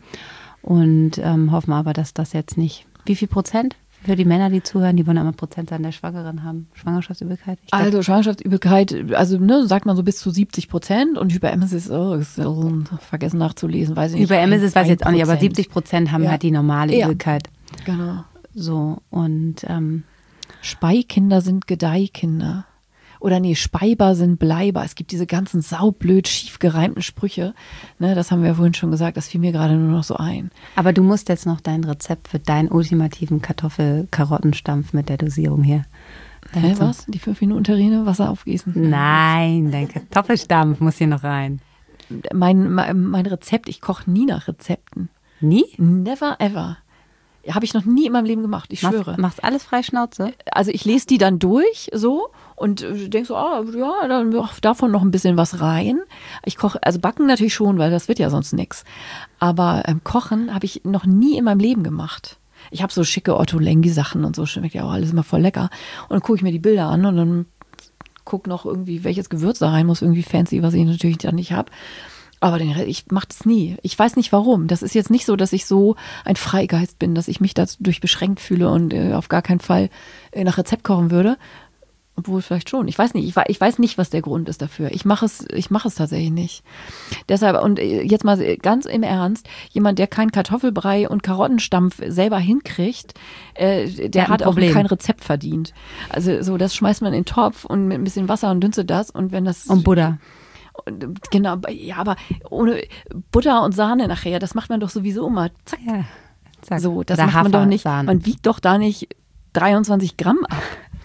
und ähm, hoffen aber, dass das jetzt nicht, wie viel Prozent? Für die Männer, die zuhören, die wollen immer Prozentzahl der Schwangeren haben. Schwangerschaftsübelkeit? Ich also Schwangerschaftsübelkeit, also ne, sagt man so bis zu siebzig Prozent und Hyperemesis, oh, ist oh, vergessen nachzulesen, weiß ich nicht. Hyperemesis weiß ich jetzt auch nicht, aber siebzig Prozent haben ja. halt die normale ja. Übelkeit. Genau. So und ähm, Speikinder sind Gedeihkinder. Oder nee, Speiber sind Bleiber. Es gibt diese ganzen saublöd schief gereimten Sprüche. Ne, das haben wir ja vorhin schon gesagt, das fiel mir gerade nur noch so ein. Aber du musst jetzt noch dein Rezept für deinen ultimativen Kartoffel-Karottenstampf mit der Dosierung hier. Hä, was? Die fünf Minuten Terrine, Wasser aufgießen? Nein, dein Kartoffelstampf muss hier noch rein. Mein, mein, mein Rezept, ich koche nie nach Rezepten. Nie? Never ever. Habe ich noch nie in meinem Leben gemacht, ich Machst, schwöre. Machst alles frei Schnauze? Also ich lese die dann durch so und denke so, ah, ja, dann davon noch ein bisschen was rein. Ich koche, also backen natürlich schon, weil das wird ja sonst nichts. Aber ähm, kochen habe ich noch nie in meinem Leben gemacht. Ich habe so schicke Otto-Lengi-Sachen und so, schmeckt ja auch alles immer voll lecker. Und dann gucke ich mir die Bilder an und dann gucke noch irgendwie, welches Gewürz da rein muss, irgendwie fancy, was ich natürlich dann nicht habe. Aber ich mache das nie. Ich weiß nicht warum. Das ist jetzt nicht so, dass ich so ein Freigeist bin, dass ich mich dadurch beschränkt fühle und äh, auf gar keinen Fall äh, nach Rezept kochen würde. Obwohl vielleicht schon. Ich weiß nicht. Ich, ich weiß nicht, was der Grund ist dafür. Ich mache es, ich mache es tatsächlich nicht. Deshalb, und jetzt mal ganz im Ernst, jemand, der keinen Kartoffelbrei und Karottenstampf selber hinkriegt, äh, der, der hat auch kein Rezept verdient. Also so, das schmeißt man in den Topf und mit ein bisschen Wasser und dünstet das. Und wenn das... Und Butter. Genau, ja, aber ohne Butter und Sahne nachher, das macht man doch sowieso immer. Zack. Ja, zack. So, das Oder macht man doch nicht. Sahne. Man wiegt doch da nicht dreiundzwanzig Gramm ab.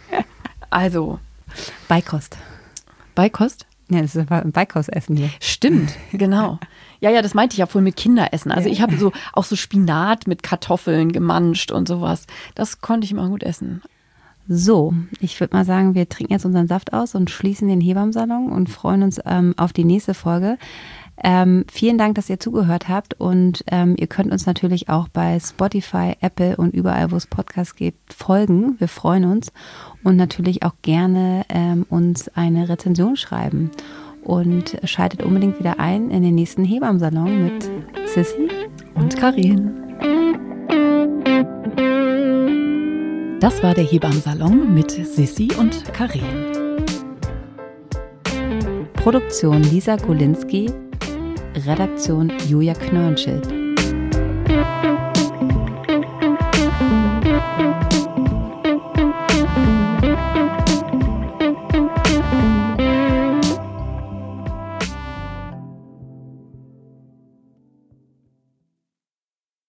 Also. Beikost. Beikost? Ja, das ist ein Beikostessen hier. Stimmt, genau. Ja, ja, das meinte ich ja vorhin mit Kinderessen. Also ich habe so auch so Spinat mit Kartoffeln gemanscht und sowas. Das konnte ich immer gut essen. So, ich würde mal sagen, wir trinken jetzt unseren Saft aus und schließen den Hebammsalon und freuen uns ähm, auf die nächste Folge. Ähm, vielen Dank, dass ihr zugehört habt und ähm, ihr könnt uns natürlich auch bei Spotify, Apple und überall, wo es Podcasts gibt, folgen. Wir freuen uns und natürlich auch gerne ähm, uns eine Rezension schreiben. Und schaltet unbedingt wieder ein in den nächsten Hebammsalon mit Sissi und Karin. Das war der Hebammsalon mit Sissi und Karin. Produktion Lisa Golinski, Redaktion Julia Knörnschild.